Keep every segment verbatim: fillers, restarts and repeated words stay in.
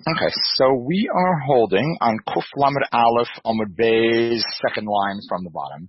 Okay, so we are holding on Kuf Lamed Aleph Amud Bey's second line from the bottom.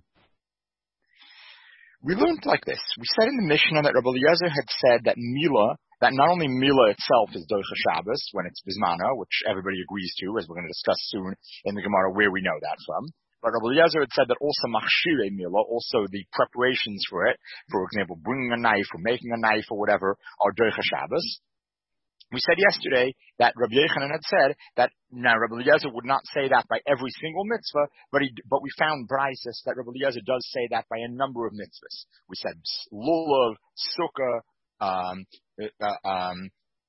We learned like this. We said in the Mishnah that Rabbi Eliezer had said that Mila, that not only Mila itself is Doicha Shabbos when it's Bismana, which everybody agrees to, as we're going to discuss soon in the Gemara where we know that from. But Rabbi Eliezer had said that also Machshire Mila, also the preparations for it, for example, bringing a knife or making a knife or whatever, are Doicha Shabbos. We said yesterday that Rabbi Yochanan had said that now Rabbi Eliezer would not say that by every single mitzvah, but he, but we found Braisos that Rabbi Eliezer does say that by a number of mitzvahs. We said lulav, sukkah, um, uh, um,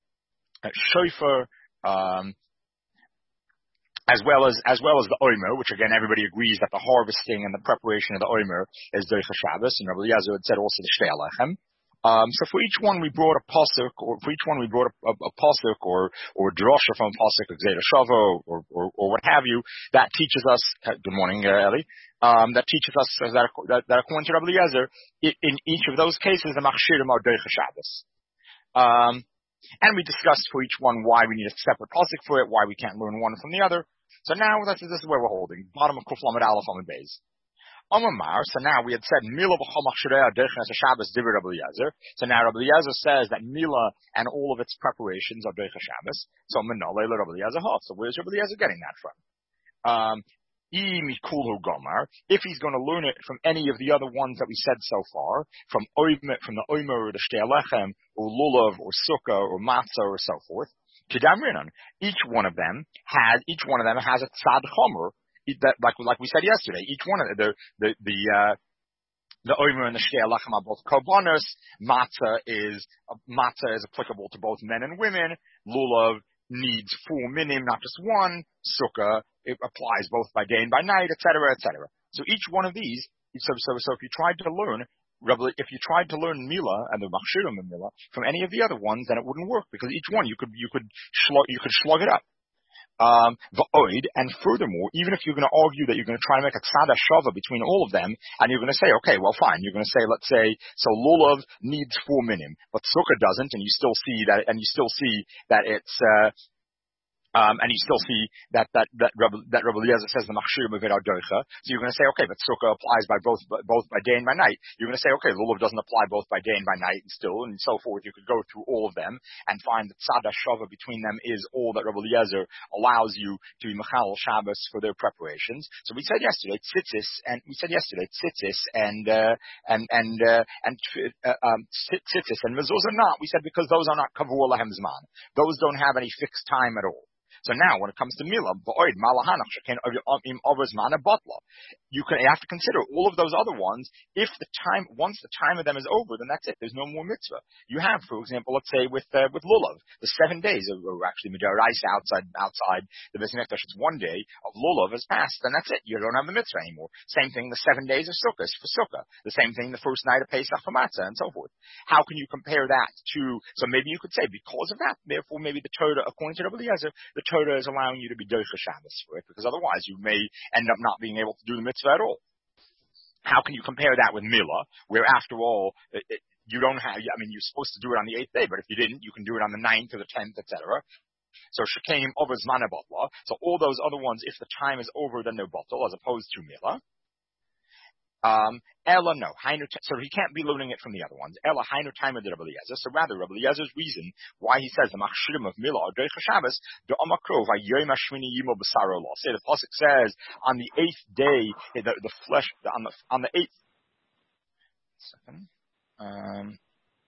shofar, um, as well as as well as the omer, which again everybody agrees that the harvesting and the preparation of the omer is Doicha Shabbos, and Rabbi Eliezer had said also the Shtei Alechem. Um, so for each one we brought a pasuk, or for each one we brought a, a, a pasuk, or or drasha from a pasuk, or Gzeda Shavo, or, or or what have you, that teaches us. Uh, good morning, uh, Eli. Um, that teaches us that, that, that according to Rabbi Eliezer, in, in each of those cases, the machshirim are Doicha Shabbos. Um, and we discussed for each one why we need a separate pasuk for it, why we can't learn one from the other. So now this is, this is where we're holding bottom of Kuf Lamed Aleph Amud Beis. Amar, so now we had said Mila b'chol machshirei Doicha Shabbos divrei Rabbi Eliezer. So now Rabbi Eliezer says that Mila and all of its preparations are Doicha Shabbos. So Menolei Rabbi Eliezer Hof. So where's Rabbi Eliezer getting that from? Um, Gomar, if he's going to learn it from any of the other ones that we said so far, from Omer, from the Omer or the Shtei Alechem, or Lulav, or Sukkah, or Matzah, or so forth, Kedamrinan, each one of them has, each one of them has a Tzad Chomer. That, like, like we said yesterday, each one of the, the, the, uh, the Omer and the Shtei Alechem are both Korbanos. Matzah is, uh, Matzah is applicable to both men and women. Lulav needs four minim, not just one. Sukkah, it applies both by day and by night, et cetera, et cetera. So each one of these, so, so, so if you tried to learn, if you tried to learn Mila and the Machshirim and Mila from any of the other ones, then it wouldn't work, because each one you could, you could, slug, you could slug it up. Um, va'oid, and furthermore, even if you're going to argue that you're going to try to make a tzad shava between all of them, and you're going to say, okay, well, fine, you're going to say, let's say, so lulav needs four minim, but sukkah doesn't, and you still see that, and you still see that it's, uh, Um, and you still see that that that Rabbi, that Rabbi Eliezer says the machshirim of it are doicha. So you're going to say, okay, but sukkah applies by both both by day and by night. You're going to say, okay, lulav doesn't apply both by day and by night, and still, and so forth. You could go through all of them and find that tzad shava between them is all that Rabbi Eliezer allows you to be mechal Shabbos for their preparations. So we said yesterday tzitzis, and we said yesterday tzitzis and uh, and and uh, and uh, um, tzitzis and mezuzah are not. We said because those are not kavur lahem zman. Those don't have any fixed time at all. So now, when it comes to Mila, you can you have to consider all of those other ones. If the time, once the time of them is over, then that's it. There's no more mitzvah. You have, for example, let's say with uh, with Lulav, the seven days, or actually Midaraisa outside outside the Beis Hamikdash, it's one day of Lulav has passed, then that's it. You don't have the mitzvah anymore. Same thing, the seven days of Sukkot for Sukkah. The same thing, the first night of Pesach for Matzah, and so forth. How can you compare that to? So maybe you could say because of that, therefore maybe the Torah, according to Rabbi Eliezer, the Torah is allowing you to be Doicha Shabbos for it, because otherwise you may end up not being able to do the mitzvah at all. How can you compare that with Mila, where after all, it, it, you don't have, I mean, you're supposed to do it on the eighth day, but if you didn't, you can do it on the ninth or the tenth, et cetera. So Shekeim over Zmana Batla. So all those other ones, if the time is over, then they're Batal, as opposed to Mila. Um, Ella, no. So he can't be learning it from the other ones. Ella, Hainu Timer de Rabbi Eliezer. So rather, Rabbi Eliezer's reason why he says the Machshirim of Mila are Doicha Shabbos, the Omakro, Vayoyim Hashmini Yimo B'Saro Lo. Say the pasuk says on the eighth day, the, the flesh on the on the eighth. Second. Um.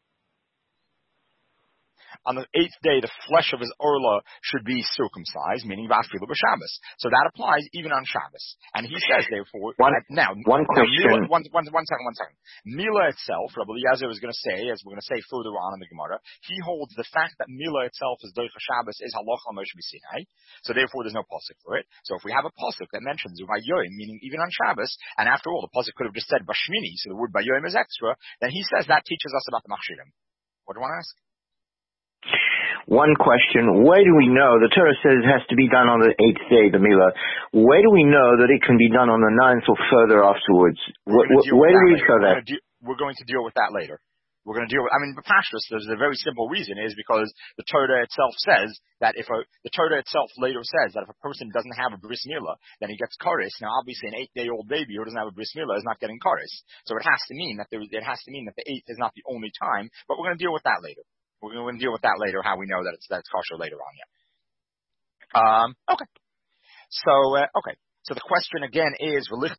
On the eighth day, the flesh of his orla should be circumcised, meaning Vafilu b'Shabbos. So that applies even on Shabbos. And he says, therefore, one, that now, one question. Mila, one, one, one second, one second. Mila itself, Rabbi Eliezer is going to say, as we're going to say further on in the Gemara, he holds the fact that Mila itself is Doicha Shabbos is halacha Moshe B'Sinai. So therefore, there's no pasuk for it. So if we have a pasuk that mentions Vayoyim, meaning even on Shabbos, and after all, the pasuk could have just said Bashmini, so the word Vayoyim is extra, then he says that teaches us about the Machshirim. What do you want to ask? One question, where do we know, the Torah says it has to be done on the eighth day, the Mila. Where do we know that it can be done on the ninth or further afterwards? Where, where do we show that? We're going to deal with that later. We're going to deal with, I mean, the Pashtus, there's a very simple reason is because the Torah itself says that if a, the Torah itself later says that if a person doesn't have a bris milah, then he gets kares. Now, obviously, an eight-day-old baby who doesn't have a bris milah is not getting kares. So it has to mean that there, it has to mean that the eighth is not the only time, but we're going to deal with that later. We're going to deal with that later, how we know that it's, that it's kosher later on, yeah. Um, okay. So, uh, okay. So the question again is, so the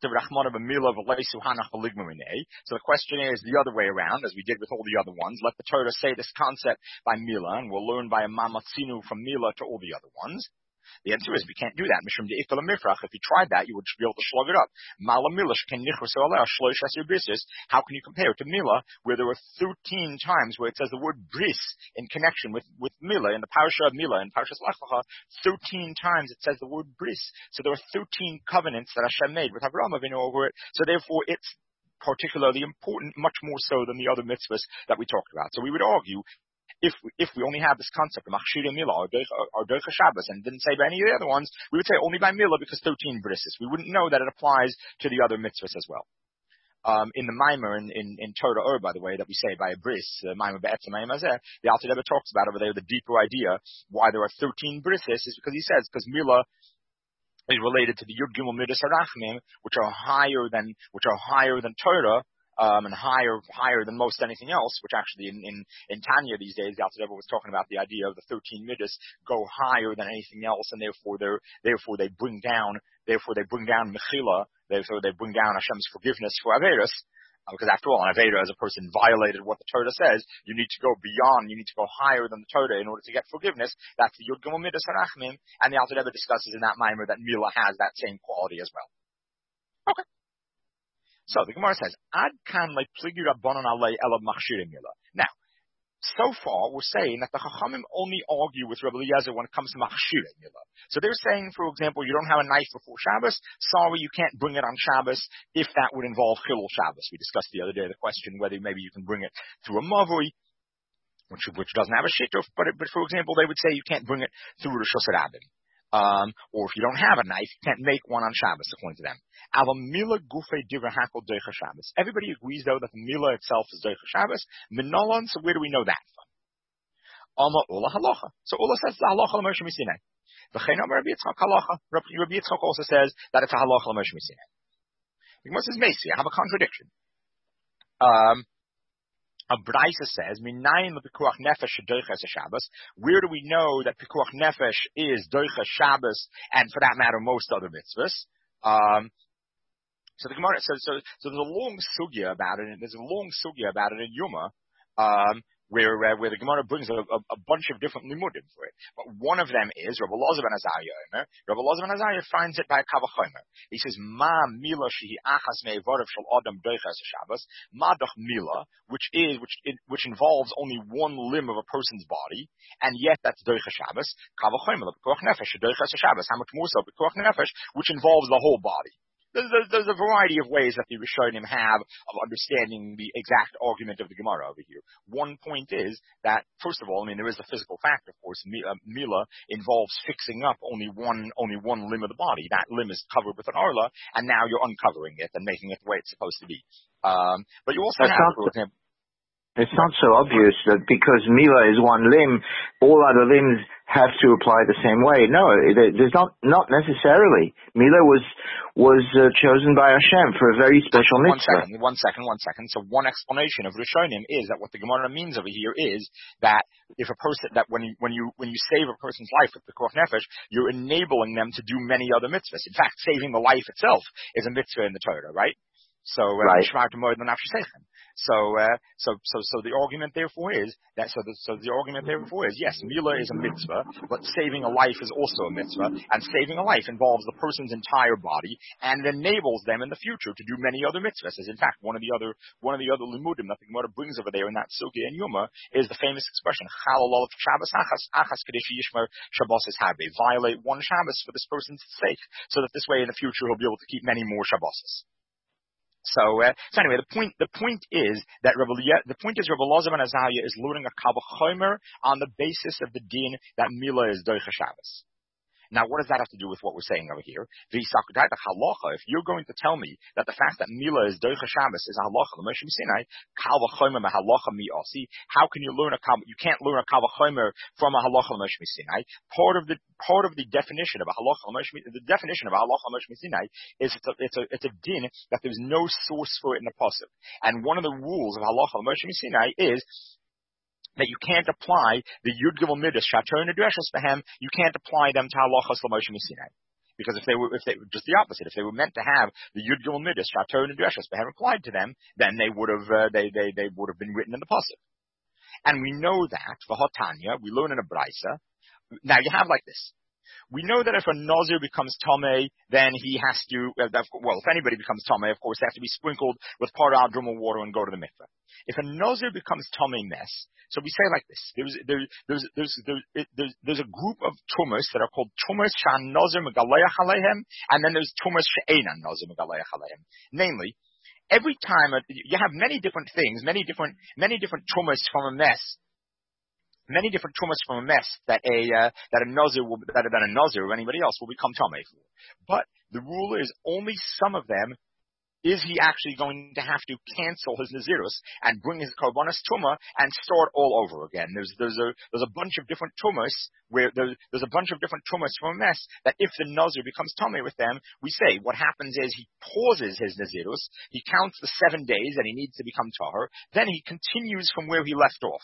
question is the other way around, as we did with all the other ones. Let the Torah say this concept by Milah, and we'll learn by a mamatzinu from Milah to all the other ones. The answer is we can't do that. If you tried that, you would be able to slug it up. How can you compare it to Milah, where there were thirteen times where it says the word bris in connection with, with Milah, in the parasha of Milah, in Parashas Lech Lecha, thirteen times it says the word bris. So there are thirteen covenants that Hashem made with Avraham Avinu over it. So therefore it's particularly important, much more so than the other mitzvahs that we talked about. So we would argue, If we, if we only have this concept of Machshir Milah or Doicha Shabbos and didn't say by any of the other ones, we would say only by Milah because thirteen brises. We wouldn't know that it applies to the other mitzvahs as well. Um, in the Maimer, in, in, in Torah Ur, by the way, that we say by a bris, uh, Maimer Be'etzem Maimer Hazeh, the Alter Rebbe talks about over there, the deeper idea, why there are thirteen brises is because he says, because Milah is related to the Yud Gimel Midas Harachmim, which are higher than, which are higher than Torah, Um, and higher, higher than most anything else, which actually in, in, in Tanya these days, the Alter Rebbe was talking about the idea of the thirteen midas go higher than anything else, and therefore they therefore they bring down, therefore they bring down Mechila, therefore they bring down Hashem's forgiveness for Averis, uh, because after all, an Avera, as a person violated what the Torah says, you need to go beyond, you need to go higher than the Torah in order to get forgiveness. That's the Yud Gimel Midas Harachmim, and the Alter Rebbe discusses in that Maimer that Milah has that same quality as well. Okay. So the Gemara says, Ad kan le pligi rabbanon alei elav machshirim milah. Now, so far we're saying that the Chachamim only argue with Rabbi Eliezer when it comes to machshirim milah. So they're saying, for example, you don't have a knife before Shabbos. Sorry, you can't bring it on Shabbos if that would involve chilul Shabbos. We discussed the other day the question whether maybe you can bring it through a mavui, which which doesn't have a shituf, but but for example, they would say you can't bring it through Rosh Hashanah. Um, or if you don't have a knife, you can't make one on Shabbos, according to them. Everybody agrees, though, that the milah itself is Doicha Shabbos. Minolan, so where do we know that from? Alma Ula Halacha. So Ula says the Halacha l'Moshe Misinai. V'chein Amar Rabbi Yitzchak Halacha. Rabbi Yitzchak also says that it's a Halacha l'Moshe Misinai. The Gemara says, Mesi, I have a contradiction. Um, A Braisa says, "Minayin lePikuach Nefesh Doiches Shabbos." Where do we know that Pikuach Nefesh is Doiches Shabbos, and for that matter, most other mitzvahs? Um, so the Gemara says, so, so there's a long sugya about it. And there's a long sugya about it in Yuma, um, where uh, where the Gemara brings a, a, a bunch of different limudim for it. But one of them is Rabbi Elazar ben Azariah. Rabbi Elazar ben Azariah finds it by a kavachomer. He says, "Ma mila shehi achas me'evarav shel adam doichas Shabbos, madach mila," which is which it, which involves only one limb of a person's body, and yet that's doichas Shabbos. Kavachomer l'pikuach nefesh doichas Shabbos. How much more so pikuach nefesh, which involves the whole body. There's, there's, there's a variety of ways that the Rishonim have of understanding the exact argument of the Gemara over here. One point is that, first of all, I mean, there is a physical fact, of course. Mila involves fixing up only one, only one limb of the body. That limb is covered with an arla, and now you're uncovering it and making it the way it's supposed to be. Um, but you also That's have, for example, it's not so obvious that because Mila is one limb, all other limbs have to apply the same way. No, there's not not necessarily. Mila was was uh, chosen by Hashem for a very special one mitzvah. Second, one second, one second. So one explanation of Rishonim is that what the Gemara means over here is that if a person, that when you, when you, when you save a person's life with the Pikuach Nefesh, you're enabling them to do many other mitzvahs. In fact, saving the life itself is a mitzvah in the Torah, right? So, uh, right. So, uh, so, so, so the argument therefore is that, so the, so the argument therefore is, yes, Mila is a mitzvah, but saving a life is also a mitzvah, and saving a life involves the person's entire body, and it enables them in the future to do many other mitzvahs. As in fact, one of the other, one of the other limudim that the Gemara brings over there in that Sugya and Yuma is the famous expression, Chalal Shabbos Achas, Achas Kadesh Yishmer Shabbos is Habe. Violate one Shabbos for this person's sake, so that this way in the future he'll be able to keep many more Shabboses. So, uh, so anyway, the point, the point is that Rabbi, the point is Rabbi Elazar ben Azariah is learning a kavachomer on the basis of the din that Mila is Doicha Shabbos. Now, what does that have to do with what we're saying over here? If you're going to tell me that the fact that Mila is Doicha Shabbos is a halacha, l'Moshe Sinai, Kal v'chomer halacha mi'asi, how can you learn a kal, you can't learn a Kal v'chomer from a halacha l'Moshe Sinai. Part of the, part of the definition of a halacha l'Moshe, the definition of a halacha l'Moshe Sinai is it's a, it's a, it's a din that there's no source for it in the pasuk. And one of the rules of halacha l'Moshe Sinai is that you can't apply the Yud Gimel Midas Shator Nedreshes Behem, you can't apply them to halachas l'Moshe Sinai. Because if they were, if they were just the opposite, if they were meant to have the Yud Gimel Midas Shator Nedreshes Behem applied to them, then they would have, uh, they, they, they would have been written in the pasuk. And we know that, v'hotanya, we learn in a Braisa. Now you have like this. We know that if a Nazir becomes Tomei, then he has to, uh, well, if anybody becomes Tomei, of course, they have to be sprinkled with par al drum of water and go to the mikveh. If a Nazir becomes Tomei mess, so we say like this, there's, there, there's, there's, there's, there's, there's a group of tumas that are called tumas shan Nazir megaleach alehem, and then there's tumas she'enan Nazir megaleach alehem. Namely, every time, a, you have many different things, many different, many different tumas from a mess, many different tumas from a mess that a uh, that a nazir will that, that a nazir or anybody else will become tamei for. But the rule is only some of them is he actually going to have to cancel his nazirus and bring his karbanas tuma and start all over again. There's there's a there's a bunch of different tumas where there's, there's a bunch of different tumas from a mess that if the nazir becomes tamei with them, we say what happens is he pauses his nazirus, he counts the seven days that he needs to become tahor, then he continues from where he left off.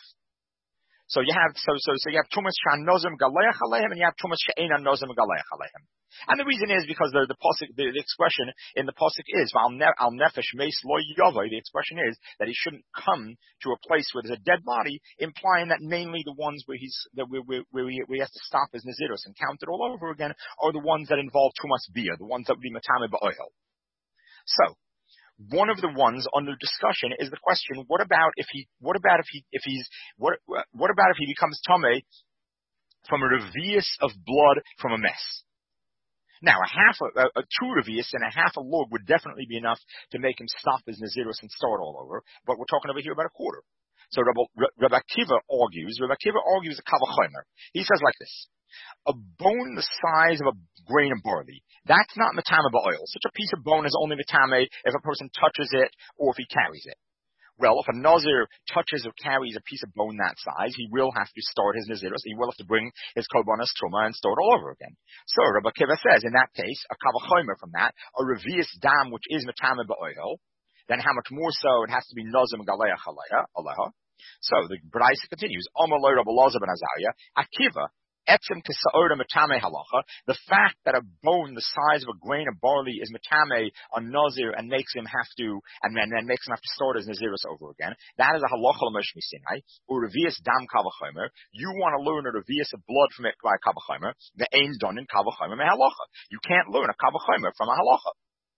So you have so so so you have tumas shan nozim galeach alehem, and you have tumas she'enan nozim galeach alehem. And the reason is because the the pasuk, the, the expression in the pasuk is al nefesh meis lo yavai. The expression is that he shouldn't come to a place where there's a dead body, implying that mainly the ones where he's that where where, where, he, where he has to stop his nazirus and count it all over again are the ones that involve tumas bia, the ones that would be matame ba'ohel. So. One of the ones under discussion is the question: What about if he? What about if he? If he's? What? What about if he becomes tamei from a revius of blood from a mess? Now, a half, a, a two revius and a half a log would definitely be enough to make him stop his nazirus and start all over. But we're talking over here about a quarter. So Rabbi, Rabbi Akiva argues. Rabbi Akiva argues a kal v'chomer. He says like this: a bone the size of a grain of barley, that's not matame ba'oil. Such a piece of bone is only matame if a person touches it or if he carries it. Well, if a nazir touches or carries a piece of bone that size, he will have to start his nazirus. He will have to bring his korbanos truma and start all over again. So Rabbi Akiva says, in that case, a kal v'chomer from that, a revius dam which is matame ba'oil, then how much more so it has to be nazim galeach aleha. So the Braisa continues, Omer lo Rabbi Elazar ben Azariah, Akiva, etzem kisa'ora matame halacha, the fact that a bone the size of a grain of barley is matame on nazir and makes him have to, and then, then makes him have to start his nazirus over again, that is a halacha l'Moshe Sinai, or revius dam kal v'chomer. You want to learn a revius of blood from it by kal v'chomer, the ain done in kal v'chomer me halacha. You can't learn a kal v'chomer from a halacha.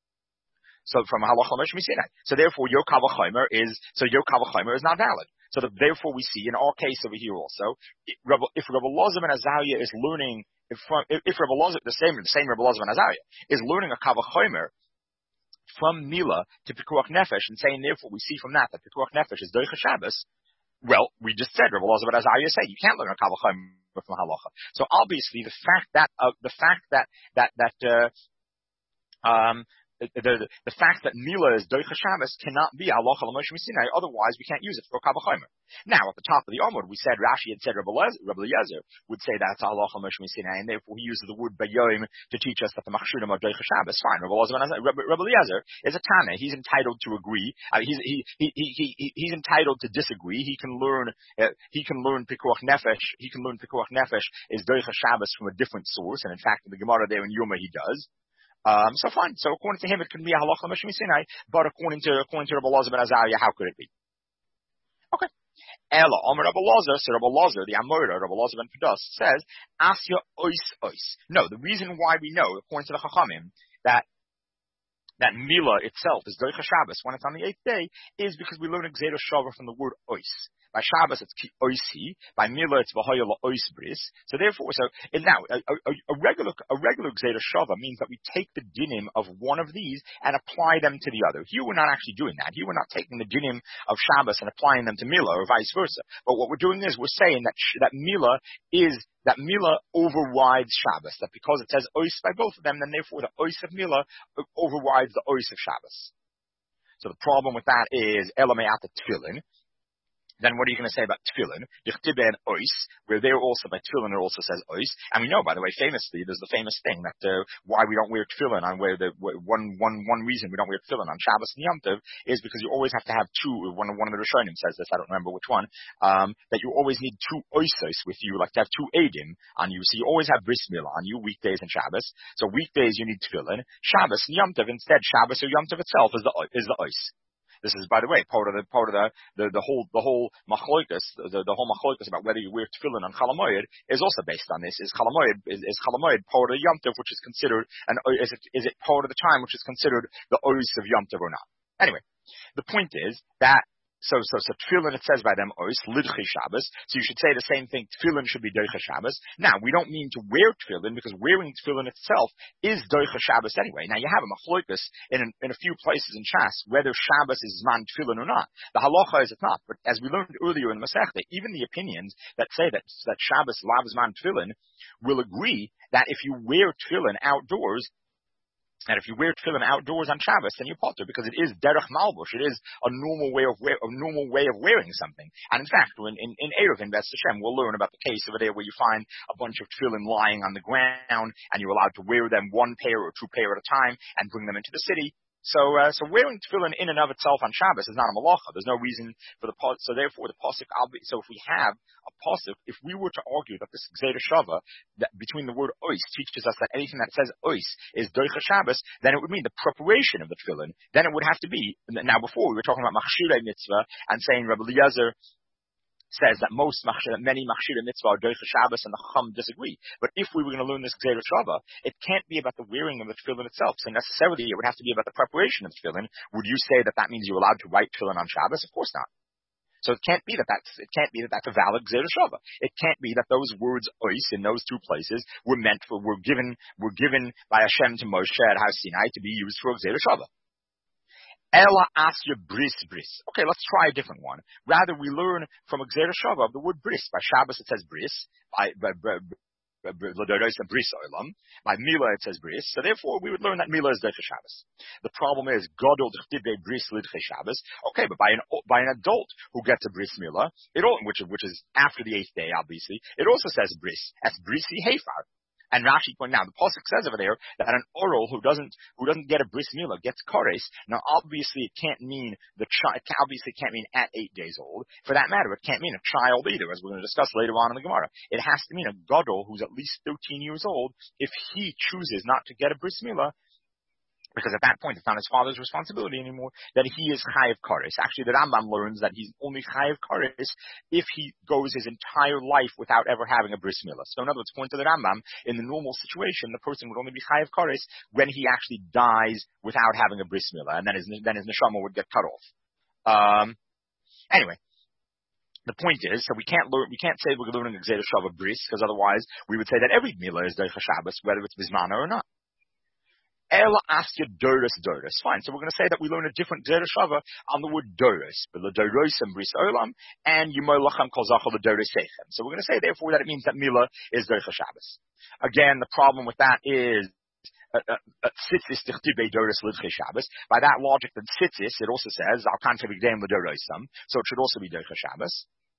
So from a halacha l'Moshe Sinai. So therefore your kal v'chomer is, so your kal v'chomer is not valid. So the, therefore we see in our case over here also, if Rabbi Elazar ben Azariah is learning, if, if, if Rabbi Elazar, the same, the same Rabbi Elazar ben Azariah, is learning a kal v'chomer from Mila to Pikuach Nefesh and saying therefore we see from that that Pikuach Nefesh is Doicha Shabbos, well, we just said, Rabbi Elazar ben Azariah said, you can't learn a kal v'chomer from halacha. So obviously the fact that, uh, the fact that, that, that, uh, um, The, the, the fact that Mila is Doicha Shabbos cannot be halacha l'Moshe Sinai, otherwise we can't use it for kal v'chomer. Now, at the top of the Amud, we said, Rashi had said Rabbi Eliezer would say that's halacha l'Moshe Sinai, and therefore he uses the word bayoim to teach us that the machshurim are Doicha Shabbos. Fine, Rabbi Eliezer is a Tana. He's entitled to agree. Uh, he's, he, he, he, he, he's entitled to disagree. He can learn, uh, he can learn Pikuach Nefesh, he can learn Pikuach Nefesh is Doicha Shabbos from a different source, and in fact, in the Gemara there in Yoma he does. Um, so fine. So according to him, it can be a halacha l'Moshe Sinai, but according to according to Rabbi Elazar ben Azariah, how could it be? Okay. Ela, Omer Rabbi Elazar, so Rabbi Elazar, the Amora, Rabbi Elazar ben Pedas, says, Asya ois ois. No, the reason why we know, according to the Chachamim, that that Mila itself is Doicha Shabbos when it's on the eighth day, is because we learn a Gzeira Shava from the word ois. By Shabbos it's ki oisi. By Mila it's v'hoya la'ois bris. So therefore, so and now a, a, a regular a regular Gzeira Shava means that we take the dinim of one of these and apply them to the other. Here we're not actually doing that. Here we're not taking the dinim of Shabbos and applying them to Mila or vice versa. But what we're doing is we're saying that sh- that Mila is that Mila overrides Shabbos, that because it says Ois by both of them, then therefore the Ois of Mila overrides the Ois of Shabbos. So the problem with that is Elameat Tefillin. Then what are you going to say about tefillin? Dichtibe and ois, where there also by tefillin it also says ois. And we know, by the way, famously, there's the famous thing that uh, why we don't wear tefillin on where the one one one reason we don't wear tefillin on Shabbos and Yom Tov is because you always have to have two. One one of the Rishonim says this. I don't remember which one. Um, that you always need two oisos with you, like to have two edim on you. So you always have bris milah on you weekdays and Shabbos. So weekdays you need tefillin. Shabbos and Yom Tov instead, Shabbos or Yom Tov itself is the is the ois. This is, by the way, part of the part of the the, the whole the whole machloikus, the, the whole machloikus about whether you wear tefillin on Chol Hamoed is also based on this. Is Chol Hamoed is, is Chol Hamoed part of the Yom Tov, which is considered an is it is it part of the time which is considered the ois of Yom Tov or not? Anyway, the point is that. So, so, so tefillin, it says by them, ois, lidchi Shabbos. So you should say the same thing, tefillin should be doicha Shabbos. Now, we don't mean to wear tefillin, because wearing tefillin itself is doicha Shabbos anyway. Now, you have a machloikus in, in a few places in Shas, whether Shabbos is zman tefillin or not. The halacha is it's not. But as we learned earlier in the Masechta, even the opinions that say that, that Shabbos lav zman tefillin will agree that if you wear tefillin outdoors, and if you wear tefillin outdoors on Shabbos, then you're potter, because it is derech malbush. It is a normal way of wear, a normal way of wearing something. And in fact, in in, in Erev, in Beth Hashem, we'll learn about the case over there where you find a bunch of tefillin lying on the ground, and you're allowed to wear them one pair or two pair at a time, and bring them into the city. So, uh, so wearing tefillin in and of itself on Shabbos is not a malacha. There's no reason for the pasuk. So therefore, the pasuk. So if we have a pasuk, if we were to argue that this Gzeira Shava, that between the word ois teaches us that anything that says ois is doicha Shabbos, then it would mean the preparation of the tefillin. Then it would have to be. Now, before we were talking about machshirei mitzvah and saying Rabbi Eliezer says that most machshir, many machshirei mitzvah are doicha Shabbos, and the Chacham disagree. But if we were going to learn this Gzeira Shava, it can't be about the wearing of the tefillin itself. So necessarily, it would have to be about the preparation of the tefillin. Would you say that that means you're allowed to write tefillin on Shabbos? Of course not. So it can't be that that's it can't be that that's a valid Gzeira Shava. It can't be that those words ois in those two places were meant for were given were given by Hashem to Moshe at Har Sinai to be used for a Gzeira Shava. Ela asya bris bris. Okay, let's try a different one. Rather, we learn from a Gzeira Shava of the word bris. By Shabbos it says bris. By by, by, by bris olam. By Mila it says bris. So therefore, we would learn that Mila is doicha Shabbos. The problem is gadol d'chtibe bris lidche Shabbos. Okay, but by an by an adult who gets a bris Mila, it all, which which is after the eighth day, obviously, it also says bris. That's brisi hefar. And Rashi pointed out, the pasuk says over there that an oral who doesn't who doesn't get a bris milah gets kares. Now, obviously, it can't mean the child. Obviously, it can't mean at eight days old. For that matter, it can't mean a child either, as we're going to discuss later on in the Gemara. It has to mean a gadol who's at least thirteen years old if he chooses not to get a bris milah. Because at that point, it's not his father's responsibility anymore, that he is chayav kares. Actually, the Rambam learns that he's only chayav kares if he goes his entire life without ever having a bris milah. So in other words, according to the Rambam, in the normal situation, the person would only be chayav kares when he actually dies without having a bris milah, and then his, then his neshama would get cut off. Um, anyway. The point is, so we can't learn, we can't say we're learning a Gzeira Shava bris, because otherwise we would say that every milah is doicha Shabbos, whether it's bismana or not. Ela asya doris doris. Fine. So we're going to say that we learn a different Gzeira Shava on the word doris, but the doros and bris olam, and yimolachem kol zachol the doris sechem. So we're going to say therefore that it means that Mila is doicha Shabbos. Again, the problem with that is tzitzis tichtibe doris lidche Shabbos. By that logic, then tzitzis it also says al kanta b'gdeim l'dorosam, so it should also be doicha Shabbos.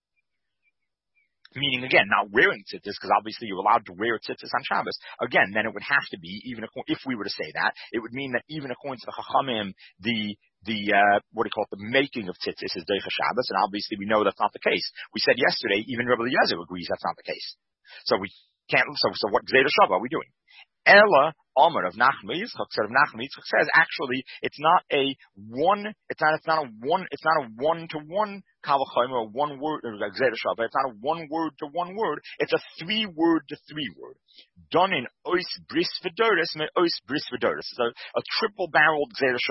Meaning, again, not wearing tzitzis, because obviously you're allowed to wear tzitzis on Shabbos. Again, then it would have to be, even if we were to say that, it would mean that even according to the Chachamim, the, the, uh, what do you call it, the making of tzitzis is doicha Shabbos, and obviously we know that's not the case. We said yesterday, even Rabbi Eliezer agrees that's not the case. So we can't, so, so what Gzeira Shava are we doing? Ella Omer of Nachman Yitzchak said of Nachman Yitzchak says actually it's not a one it's not it's not a one it's not a one to one kavachomer or one word or Gzeira Shava. It's not a one word to one word. It's a three word to three word. Done in ois bris v'doris me ois bris v'doris. It's a, a triple barreled Gzeira Shava.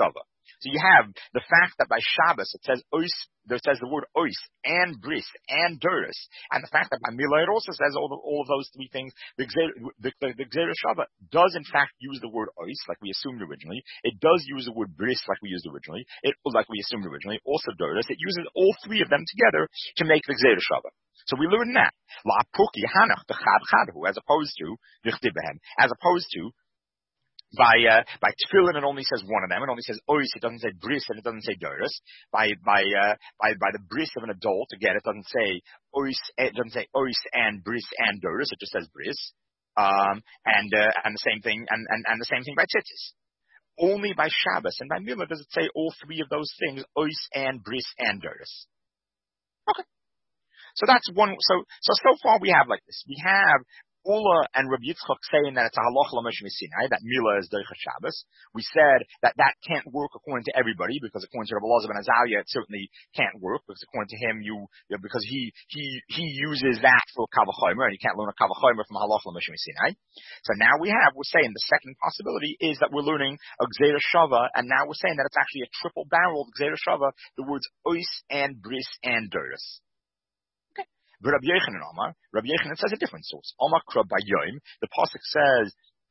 So you have the fact that by Shabbos it says ois, there says the word ois and bris and duris, and the fact that by Mila it also says all, the, all of those three things. The the, the, the Gzeira Shava does in fact use the word ois like we assumed originally. It does use the word bris like we used originally. It like we assumed originally. Also duris. It uses all three of them together to make the Gzeira Shava. So we learn that la puki hanach the chad chadhu as opposed to as opposed to By uh, by tefillin, it only says one of them. It only says ois. It doesn't say bris, and it doesn't say doris. By by uh, by by the bris of an adult, again, it doesn't say ois. It doesn't say ois and bris and doris. It just says bris. Um, and uh, and the same thing, and, and, and the same thing by tzitzis. Only by Shabbos and by Mila does it say all three of those things: ois and bris and doris. Okay. So that's one. So so so far we have like this. We have Ula and Rabbi Yitzchak saying that it's a halacha l'Moshe Sinai, that Mila is Derech Shabbos. We said that that can't work according to everybody, because according to Rabbi Elazar ben Azariah, it certainly can't work, because according to him, you, you know, because he, he, he uses that for Kavachomer, and you can't learn a Kavachomer from halacha l'Moshe Sinai. So now we have, we're saying the second possibility is that we're learning a Gzeira Shava, and now we're saying that it's actually a triple barreled Gzeira Shava, the words Ois and Bris and Doris. But Rabbi Yochanan Omar, Rabbi Yochanan says a different source. Omar Krab by Yom, the pasuk says,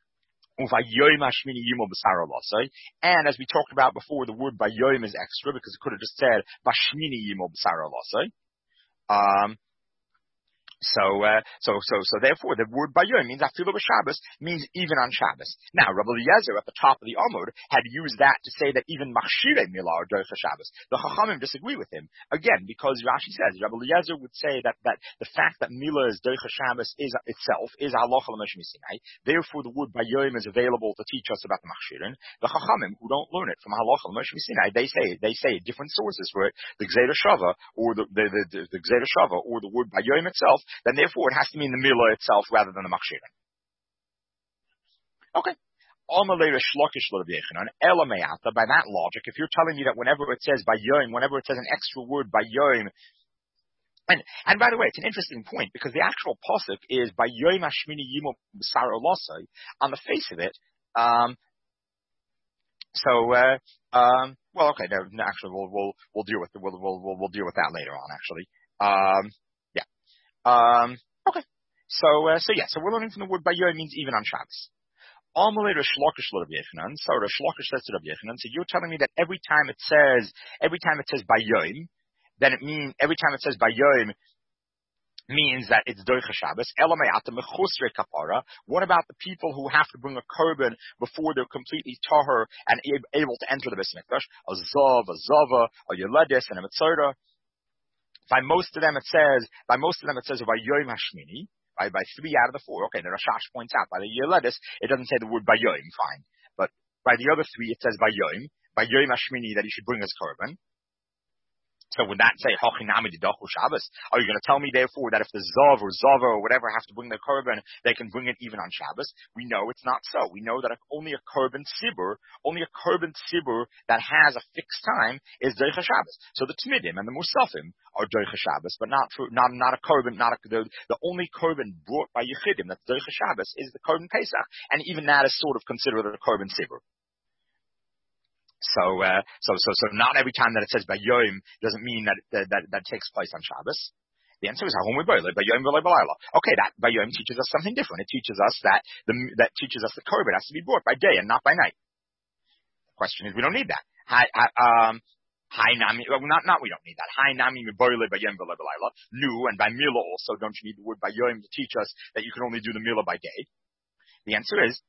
and as we talked about before, the word by Yom is extra because it could have just said Bashmini Yimo B'sara Lasai. Um, So, uh, so, so, so therefore the word bayom means afilu b'Shabbos, means even on Shabbos. Now, Rabbi Eliezer at the top of the Amud had used that to say that even machshirei milah are derech Shabbos. The Chachamim disagree with him. Again, because Rashi says, Rabbi Eliezer would say that, that the fact that milah is derech Shabbos is itself, is halacha l'Moshe Sinai. Therefore the word bayom is available to teach us about the machshirin. The Chachamim, who don't learn it from halacha l'Moshe Sinai, they say, they say different sources for it, the Gzeira Shava, or the, the, the, the, the Gzeira Shava, or the word bayom itself, then therefore it has to mean the milah itself rather than the machshirin. Okay. By that logic, if you're telling me that whenever it says by yom, whenever it says an extra word by yom, and and by the way, it's an interesting point because the actual pasuk is by yom hashmini yimo b'sar olasai. On the face of it, um, so uh, um, well, okay, no, no, actually, we'll we'll we'll deal with the, we'll we'll we'll deal with that later on. Actually, um, yeah. Um, okay. So, uh, so yeah, so we're learning from the word bayom means even on Shabbos. Amalei Rish Lakish Rav Yochanan. So Rish Lakish says to Rav Yochanan, so you're telling me that every time it says, every time it says bayom, then it means, every time it says bayom means that it's Doicha Shabbos. Elamayata mechusre kapara. What about the people who have to bring a korban before they're completely tahor and able to enter the Beis Mikdash? A zav, a zava, a yeledis, and a mitzora. By most of them it says, by most of them it says by Yom Hashmini, by, by three out of the four. Okay, the Rashash points out, by the Yeledis, it doesn't say the word by Yom, fine. But by the other three it says by Yom, by Yom Hashmini that he should bring his korban. So would that say, Hachinami Didachu Shabbos? Are you going to tell me, therefore, that if the Zav or Zava or whatever have to bring their korban, they can bring it even on Shabbos? We know it's not so. We know that only a korban sibur, only a korban sibur that has a fixed time is Doicha Shabbos. So the Tmidim and the Musafim are Doicha Shabbos, but not for, not, not a korban, not a, the, the only korban brought by Yechidim that's Doicha Shabbos is the korban Pesach. And even that is sort of considered a korban sibur. So, uh, so, so, so not every time that it says by Yom doesn't mean that, that, that, that takes place on Shabbos. The answer is Hahum Boile, by Yom V'lei B'layla. Okay, that by Yom teaches us something different. It teaches us that the, that teaches us the korban has to be brought by day and not by night. The question is, we don't need that. Hi, um, Hi Nami, well, not, not, we don't need that. Hi Nami Boile by Yom V'lei B'layla. Nu, and by Mila also, don't you need the word by Yom to teach us that you can only do the Mila by day? The answer is,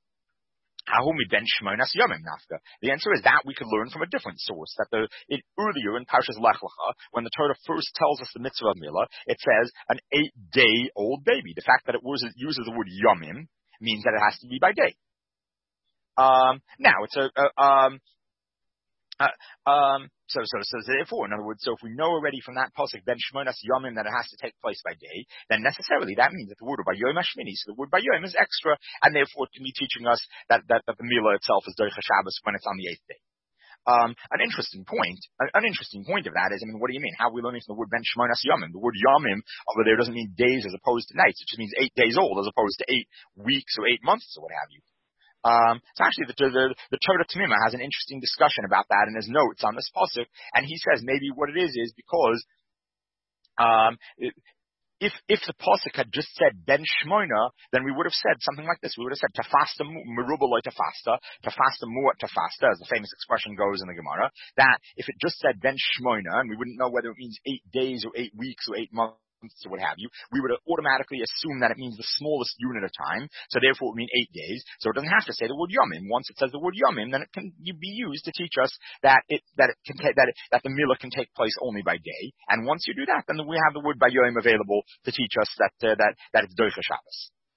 the answer is that we could learn from a different source. That the it, earlier in Parshas Lech Lecha, when the Torah first tells us the mitzvah of Milah, it says an eight-day-old baby. The fact that it uses, uses the word yomim means that it has to be by day. Um, now it's a, a um, uh, um, so so so therefore, in other words, so if we know already from that pasuk ben shmonas yomim that it has to take place by day, then necessarily that means that the word by yom hashmini, so the word by yom is extra, and therefore it can be teaching us that that, that the milah itself is doicha Shabbos when it's on the eighth day. Um, an interesting point, an, an interesting point of that is, I mean, what do you mean? How are we learning from the word ben shmonas yomim? The word yomim over there doesn't mean days as opposed to nights. It just means eight days old as opposed to eight weeks or eight months or what have you. Um, so actually, the, the, the Torah Tamima has an interesting discussion about that in his notes on this pasuk, and he says maybe what it is is because um, it, if if the pasuk had just said ben shmoina, then we would have said something like this. We would have said tafasta meruba loy tafasta, tafasta muat tafasta, as the famous expression goes in the Gemara. That if it just said ben shmoina, and we wouldn't know whether it means eight days or eight weeks or eight months, or what have you, we would automatically assume that it means the smallest unit of time, so therefore it would mean eight days. So it doesn't have to say the word yomim. Once it says the word yomim, then it can be used to teach us that it that it can ta- that it, that the milah can take place only by day. And once you do that, then we have the word bayom available to teach us that uh, that that it's doicha Shabbos.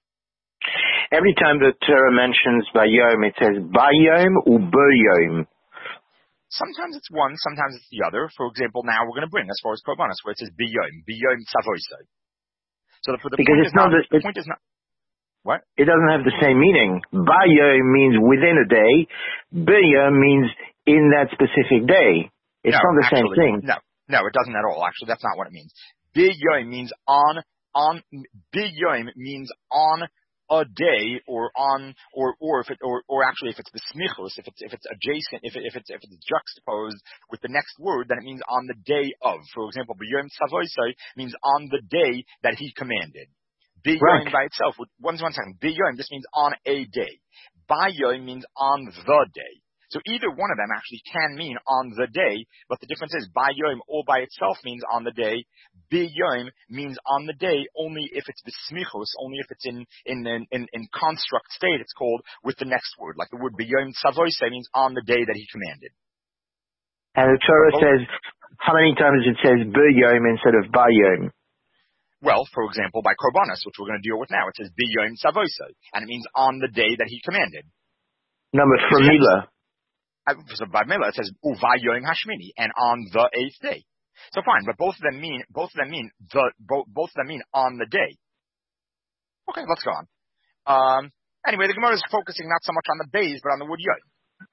Every time the Torah mentions bayom, it says bayom or boyom. Sometimes it's one, sometimes it's the other. For example, now we're going to bring as far as korbanos, where it says biyom, biyom tzavoisai. So the, the because point it's is not, not the, the point is not, what? It doesn't have the same meaning. Bayom means within a day. Biyom means in that specific day. It's no, not the actually, same thing. No, no, it doesn't at all. Actually, that's not what it means. Biyom means on, on, biyom means on a day, or on, or or if it, or or actually if it's besmichus, if it's if it's adjacent, if it, if it's if it's juxtaposed with the next word, then it means on the day of. For example, b'yom tzavoisai means on the day that he commanded. B'yom Right. by itself, one one second. B'yom just means on a day. B'yom means on the day. So either one of them actually can mean on the day, but the difference is b'yom all by itself means on the day. B'yom means on the day only if it's besmichus, only if it's in in in in construct state. It's called with the next word, like the word b'yom tzavoisai means on the day that he commanded. And the Torah says, how many times it says b'yom instead of bayom? Well, for example, by korbanos, which we're going to deal with now, it says b'yom tzavoisai, and it means on the day that he commanded. No, but for So, milah. So by milah it says uvayom hashmini, and on the eighth day. So fine, but both of them mean both of them mean the both both of them mean on the day. Okay, let's go on. Um, anyway, the Gemara is focusing not so much on the days, but on the word yom.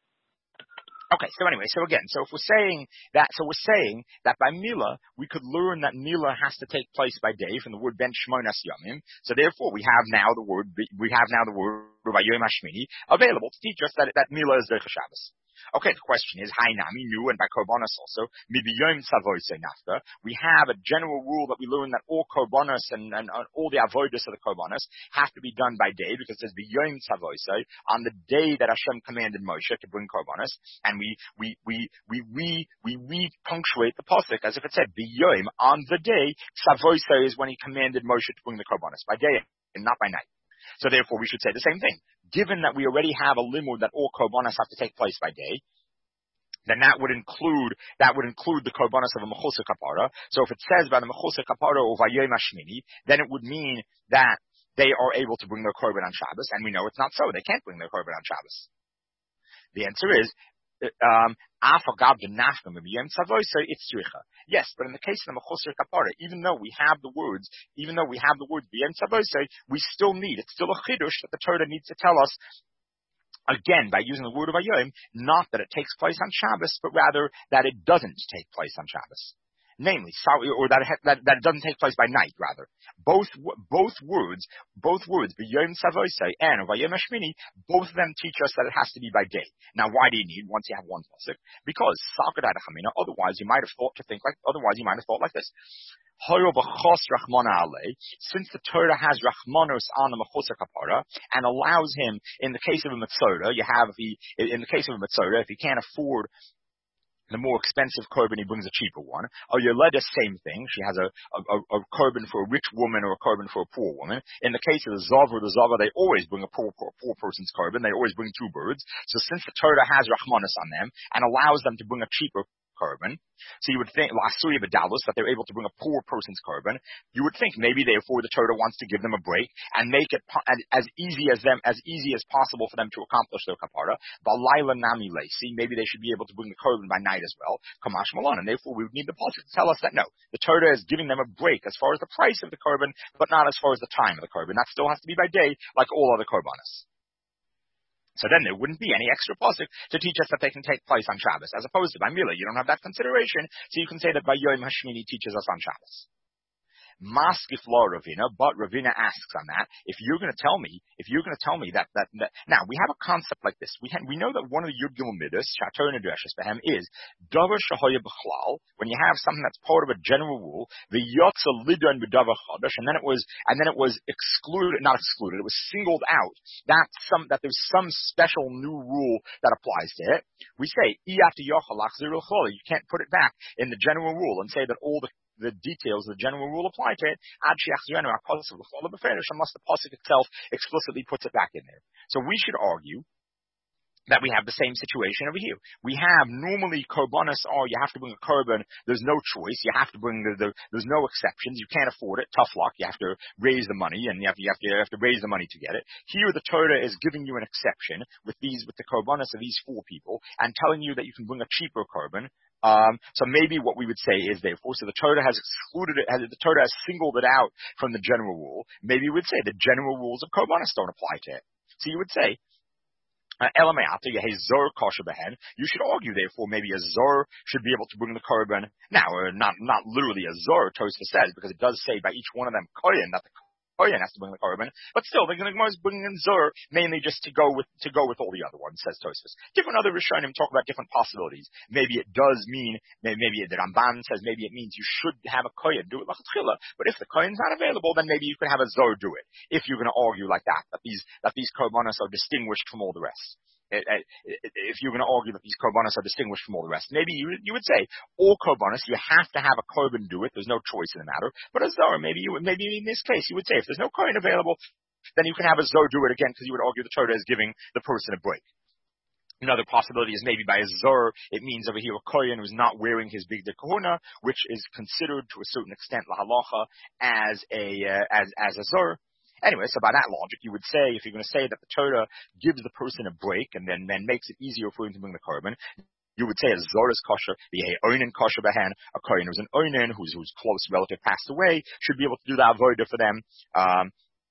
Okay, so anyway, so again, so if we're saying that, so we're saying that by milah we could learn that milah has to take place by day from the word ben shmonas yomim. So therefore, we have now the word we have now the word by yom hashmini available to teach us that that milah is doicha Shabbos. Okay, the question is, Hainami nu, and by korbanos also, midiyom tzavoisei nafka. We have a general rule that we learn that all korbanos and, and, and all the avodas of the korbanos have to be done by day, because there's biyom tzavoisei, on the day that Hashem commanded Moshe to bring korbanos, and we we we we we we re-punctuate the pasuk as if it said biyom, on the day. Tzavoisei is when he commanded Moshe to bring the korbanos, by day and not by night. So therefore, we should say the same thing. Given that we already have a limud that all korbanos have to take place by day, then that would include that would include the korbanos of a mechusar kapara. So if it says by the mechusar kapara or vayom hashmini, then it would mean that they are able to bring their korban on Shabbos, and we know it's not so. They can't bring their korban on Shabbos. The answer is, um, yes, but in the case of the mechusar kapara, even though we have the words, even though we have the words b'yom tzavoisei, we still need, it's still a chidush that the Torah needs to tell us, again, by using the word of ayom, not that it takes place on Shabbos, but rather that it doesn't take place on Shabbos. Namely, or that it, that, that it doesn't take place by night, rather. Both both words, both words, b'yom tzavoisei and vayom hashmini, both of them teach us that it has to be by day. Now, why do you need once you have one pasuk? Because otherwise you might have thought to think like otherwise you might have thought like this. Since the Torah has rachmanos on the mechusar kapara and allows him, in the case of a mitzvah, you have the in the case of a mitzvah, if he can't afford the more expensive korban, he brings a cheaper one. Or Yoleda, same thing. She has a, a, a korban for a rich woman or a korban for a poor woman. In the case of the Zav or the Zava, they always bring a poor, poor, poor person's korban. They always bring two birds. So since the Torah has Rahmanas on them and allows them to bring a cheaper korban, so you would think, Lasuya B'Dalus, that they're able to bring a poor person's korban, you would think maybe therefore the Torah wants to give them a break and make it po- as easy as them, as easy as possible for them to accomplish their kapara. Balayla Nami Lacey, maybe they should be able to bring the korban by night as well. Kamash Malan, and therefore we would need the pasuk to tell us that no, the Torah is giving them a break as far as the price of the korban, but not as far as the time of the korban. That still has to be by day, like all other korbanos. So then there wouldn't be any extra pasuk to teach us that they can take place on Shabbos, as opposed to by milah. You don't have that consideration, so you can say that by Yom Hashmini teaches us on Shabbos. Maskif lo Ravina, but Ravina asks on that, if you're going to tell me, if you're going to tell me that, that, that, now we have a concept like this. We, ha- we know that one of the Yud Gimel Midas, Shator Nidreshes Behem, is Davar Shahoya B'chlal, when you have something that's part of a general rule, the Yotza Lidon B'Davar Chodesh, and then it was, and then it was excluded, not excluded, it was singled out, that some, that there's some special new rule that applies to it. We say, you can't put it back in the general rule and say that all the the details of the general rule apply to it, unless the pasuk itself explicitly puts it back in there. So we should argue that we have the same situation over here. We have normally korbanos are, you have to bring a korban, there's no choice, you have to bring the, the there's no exceptions, you can't afford it, tough luck, you have to raise the money, and you have, you have to, you have to raise the money to get it. Here the Torah is giving you an exception with these, with the korbanos of these four people, and telling you that you can bring a cheaper korban. Um, so maybe what we would say is therefore, so the Torah has excluded it, has, the Torah has singled it out from the general rule. Maybe we would say the general rules of korbanos don't apply to it. So you would say, Uh, you should argue, therefore, maybe a zor should be able to bring the korban. Now, uh, not not literally a zor, Tosfos says, because it does say by each one of them kohen that the kohen has to bring the korban. But still, the Gemara is bringing in zor mainly just to go with to go with all the other ones, says Tosfos. Different other Rishonim talk about different possibilities. Maybe it does mean, maybe the Ramban says maybe it means you should have a kohen do it l'chatchila. But if the kohen's not available, then maybe you can have a zor do it. If you're going to argue like that, that these that these korbanos are distinguished from all the rest. If you're going to argue that these korbanos are distinguished from all the rest, maybe you you would say all korbanos you have to have a korban do it. There's no choice in the matter. But a zor, maybe you maybe in this case you would say if there's no kohen available, then you can have a zor do it again because you would argue the Torah is giving the person a break. Another possibility is maybe by a zor, it means over here a kohen who's not wearing his big kahuna, which is considered to a certain extent la halacha as a uh, as as a zor. Anyway, so by that logic, you would say, if you're going to say that the Torah gives the person a break and then, then makes it easier for him to bring the korban, you would say a zor is kosher, the oinen kosher behan, a kohen who's an oinen, whose whose close relative passed away, should be able to do the avodah for them. Um,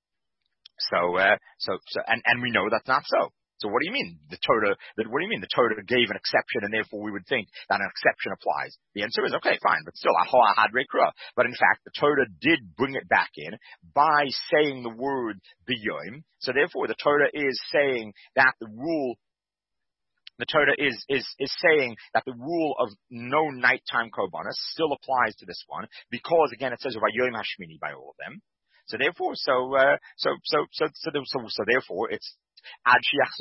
so, uh, so, so, and, and we know that's not so. So what do you mean? The Torah, that, what do you mean? The Torah gave an exception and therefore we would think that an exception applies. The answer is, okay, fine, but still, ahoa had rekra. But in fact, the Torah did bring it back in by saying the word biyoim. So therefore, the Torah is saying that the rule The Torah is, is, is saying that the rule of no nighttime korbanos still applies to this one because, again, it says Vayoim Hashmini by all of them. So therefore, so, uh, so, so, so, so, so, so therefore, it's so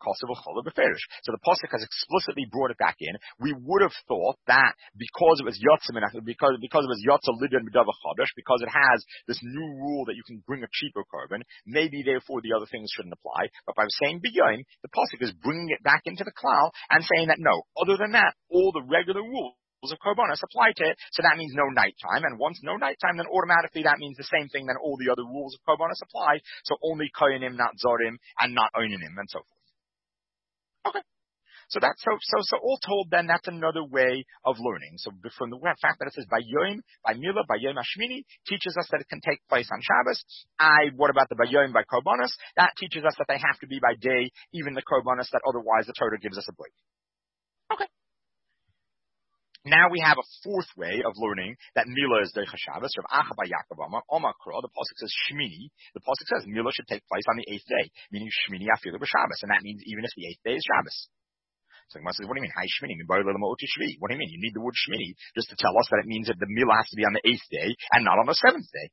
the pasuk has explicitly brought it back in. We would have thought that because it was Yotzim, because because it was Yotzim Lidon B'Davar Chodesh, because it has this new rule that you can bring a cheaper korban, maybe therefore the other things shouldn't apply. But by saying B'Yom, the pasuk is bringing it back into the klal and saying that no, other than that, all the regular rules of korbanos apply to it, so that means no nighttime, and once no nighttime, then automatically that means the same thing, then all the other rules of korbanos apply, so only kohenim, not zorim, and not oinim, and so forth. Okay. So that's, so, so, so all told then, that's another way of learning. So from the fact that it says by Yom, by Mila, by Yom Hashmini, teaches us that it can take place on Shabbos. I, what about the by Yom, by korbanos? That teaches us that they have to be by day, even the korbanos that otherwise the Torah gives us a break. Okay. Now we have a fourth way of learning that Mila is Deicha Shabbos. Rav Acha bar Yaakov Amar, Omar Kro, the pasuk says Shmini. The pasuk says Mila should take place on the eighth day, meaning Shmini Afilu b'Shabbos, and that means even if the eighth day is Shabbos. So the Gemara says, what do you mean? Hi Shmini, what do you mean? You need the word Shmini just to tell us that it means that the Mila has to be on the eighth day and not on the seventh day.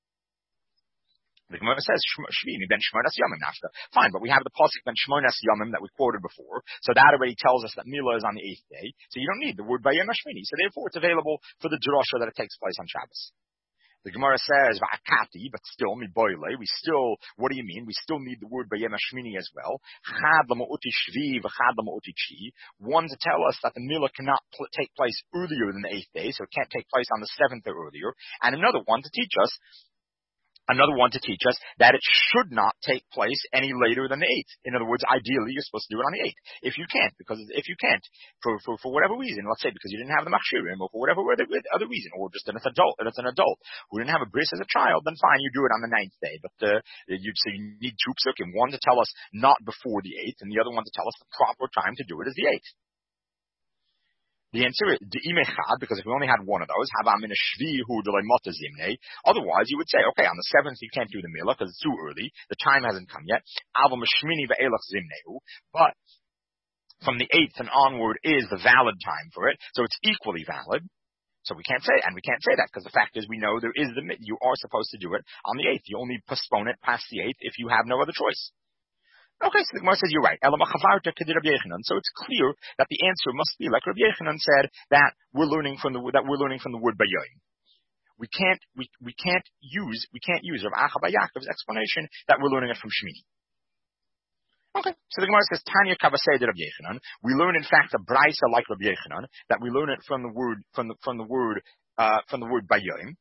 The Gemara says, Shmini ben Shmonas Yomim nafka. Fine, but we have the pasuk ben Shmonas Yomim that we quoted before, so that already tells us that Mila is on the eighth day, so you don't need the word Bayom Hashmini, so therefore it's available for the drasha that it takes place on Shabbos. The Gemara says, Va'akati, but still, mi boile, we still, what do you mean? We still need the word Bayom Hashmini as well. Chad l'ma'uti shvi, v'chad l'ma'uti chi. One to tell us that the Mila cannot pl- take place earlier than the eighth day, so it can't take place on the seventh or earlier, and another one to teach us Another one to teach us that it should not take place any later than the eighth. In other words, ideally, you're supposed to do it on the eighth. If you can't, because if you can't, for, for, for whatever reason, let's say because you didn't have the machshirim, or for whatever other reason, or just an adult, and it's an adult who didn't have a bris as a child, then fine, you do it on the ninth day. But uh, you, so you need two psukim, one to tell us not before the eighth, and the other one to tell us the proper time to do it is the eighth. The answer is de'imechad, because if we only had one of those, havamin shvihu deloymata zimne. Otherwise, you would say, okay, on the seventh you can't do the milah because it's too early, the time hasn't come yet. Avam shmini ve'elach zimneu, but from the eighth and onward is the valid time for it, so it's equally valid. So we can't say, and we can't say that because the fact is we know there is the you are supposed to do it on the eighth. You only postpone it past the eighth if you have no other choice. Okay, so the Gemara says you're right. So it's clear that the answer must be like Rabbi Yechanan said, that we're learning from the that we're learning from the word bayoim. We can't we we can't use we can't use Rav Acha bar Yaakov's explanation that we're learning it from Shmini. Okay, so the Gemara says Tanya Kavasei de Rabbi Yechanan. We learn in fact a brisa like Rabbi Yechanan that we learn it from the word from the from the word uh from the word bayoim.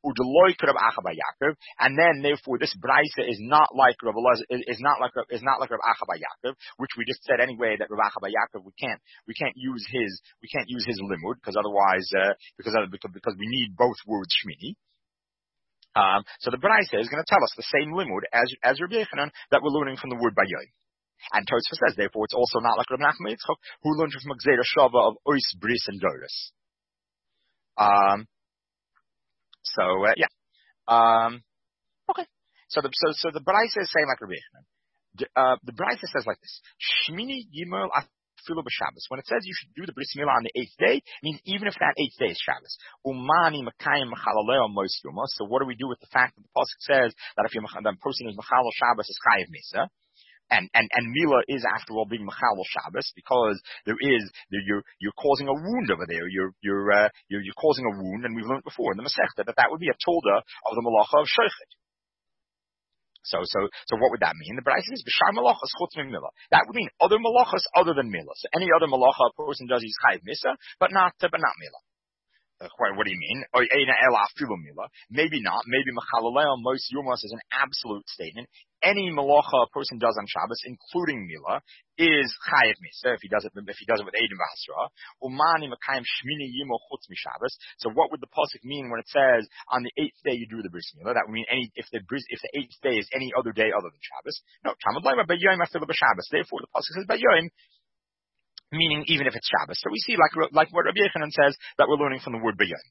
And then, therefore, this brisa is not like Rav is not like is not like Rav Acha bar Yaakov, which we just said anyway that Rav Acha bar Yaakov we can't we can't use his we can't use his limud because otherwise uh, because because because we need both words shmini. Um, so the brisa is going to tell us the same limud as as Rabbi Yechanan that we're learning from the word bayoim. And Tosfos says therefore it's also not like Rav Nachman Yitzchok who learned from Gzeira Shava of Ois Bris and Doris. Um. So uh, yeah, um, okay. So the so so the brisa is saying like Rabbi Yechanan. Uh, the brisa says like this: Shmini Gimel Afilu b'Shabbos. When it says you should do the bris milah on the eighth day, it means even if that eighth day is Shabbos. Umani Makayim Mechalaleo Mos Yoma. So what do we do with the fact that the pasuk says that if you're the person who's Mechalal Shabbos is Chayiv Misa? And, and, and Mila is, after all, being Mechalal Shabbos because there is, there, you're, you're causing a wound over there. You're, you're, uh, you're, you're causing a wound, and we've learned before in the Masechta that that would be a tolda of the Malacha of Shochet. So, so, so what would that mean? The Brisa says, B'shar Malachas Chutz Min Mila. That would mean other Malachas other than Mila. So any other Malacha a person does, he's Chayiv Misa, but not, uh, but not Mila. Uh, what do you mean? Maybe not. Maybe Mechalaleo Mos Yomos is an absolute statement. Any malacha a person does on Shabbos, including Mila, is Chayev Misa if he does it if he does it with Eidim V'Hasra. Umani Makayim Shmini Yimo Chutz MiShabbos. So what would the pasuk mean when it says on the eighth day you do the bris Mila? That would mean any if the bris if the eighth day is any other day other than Shabbos. No, Talmud Lema B'Yoyim Afilu B'Shabbos. Therefore, the pasuk says B'Yoyim, meaning even if it's Shabbos. So we see, like like what Rabbi Yechanan says, that we're learning from the word B'Yoyim.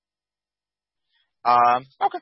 Um, okay.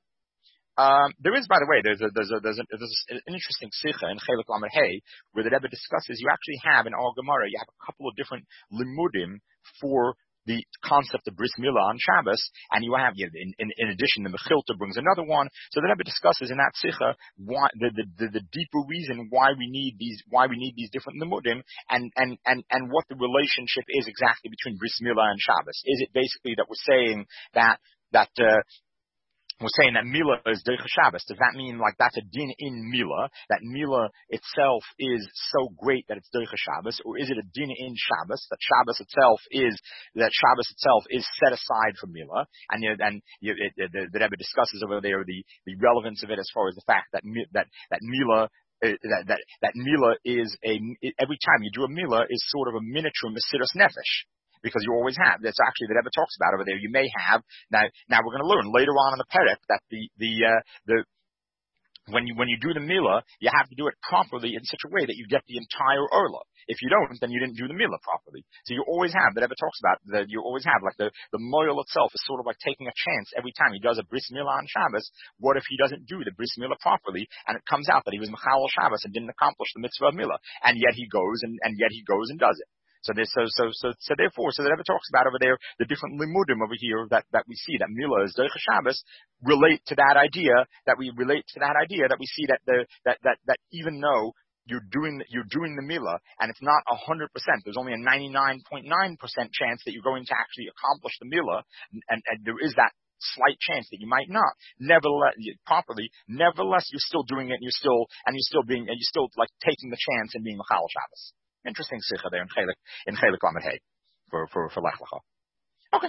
Um, there is, by the way, there's a, there's a, there's, a, there's a, an interesting sikha in Chelik Lamed Hey, where the Rebbe discusses, you actually have in our Gemara, you have a couple of different limudim for the concept of bris milah on Shabbos, and you have, you know, in, in, in addition, the Mechilta brings another one. So the Rebbe discusses in that sikha why, the, the, the, the deeper reason why we need these, why we need these different limudim, and, and, and, and what the relationship is exactly between bris milah and Shabbos. Is it basically that we're saying that, that, uh, we're saying that Mila is Deicha Shabbos. Does that mean like that's a din in Mila, that Mila itself is so great that it's Deicha Shabbos, or is it a din in Shabbos, that Shabbos itself is, that Shabbos itself is set aside for Mila? And, you know, and you know, it, the, the Rebbe discusses over there the, the relevance of it as far as the fact that, that, that Mila Uh, that, that, that Mila is a, every time you do a Mila is sort of a miniature Mesiras Nefesh. Because you always have. That's actually the Rebbe talks about over there. You may have, now, now we're going to learn later on in the Perek that the, the, uh, the, when you, when you do the Milah, you have to do it properly in such a way that you get the entire Orla. If you don't, then you didn't do the Milah properly. So you always have, the Rebbe talks about, that you always have, like the, the Moil itself is sort of like taking a chance every time he does a Bris Milah on Shabbos. What if he doesn't do the Bris Milah properly, and it comes out that he was Mechalal Shabbos and didn't accomplish the mitzvah of Milah, and yet he goes and, and yet he goes and does it. So, this, so, so, so, so therefore, so the Rebbe talks about over there, the different limudim over here that, that we see, that Milah is Deicha Shabbos, relate to that idea, that we relate to that idea, that we see that the, that, that, that even though you're doing, you're doing the Milah, and it's not a hundred percent, there's only a ninety-nine point nine percent chance that you're going to actually accomplish the Milah, and, and there is that slight chance that you might not, nevertheless, properly, nevertheless, you're still doing it, and you're still, and you're still being, and you're still, like, taking the chance and being Mechalal Shabbos. Interesting sikha there in Chelik, in Chelik Lamed Hey, for, for, for Lech Lecha. Okay.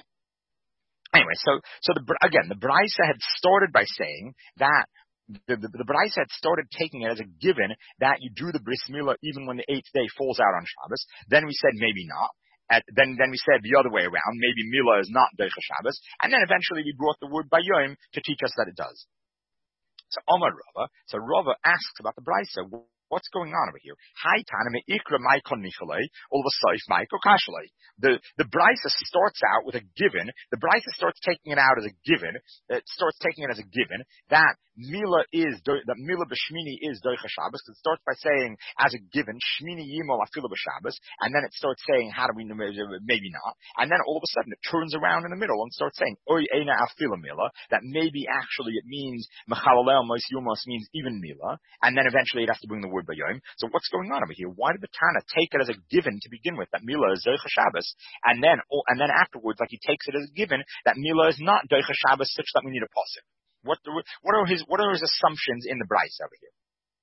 Anyway, so, so the, again, the Brisa had started by saying that, the, the, the Brisa had started taking it as a given that you do the Bris Milah even when the eighth day falls out on Shabbos. Then we said maybe not. At, then, then we said the other way around, maybe Milah is not Deicha Shabbos. And then eventually we brought the word Bayoim to teach us that it does. So Omar Rava, so Rava asks about the Brisa. What's going on over here? Hi, Tana, ikra maikon michalei, all of a sudden, maiko kashalei. The, the Brisa starts out with a given. The Brisa starts taking it out as a given. It starts taking it as a given that Mila is, that Mila b'Shmini is Doicha Shabbos. It starts by saying as a given, Shmini Yimol Afilu b'Shabbos, and then it starts saying, how do we know, maybe not. And then all of a sudden it turns around in the middle and starts saying, Oy Eina Afilu Mila, that maybe actually it means Mechalalel Mos Yumos means even Mila, and then eventually it has to bring the word Bayom. So what's going on over here? Why did the Tana take it as a given to begin with, that Mila is Doicha Shabbos, and then, and then afterwards, like he takes it as a given, that Mila is not Doicha Shabbos such that we need a pasuk? What, what are his, what are his assumptions in the Brisa over here?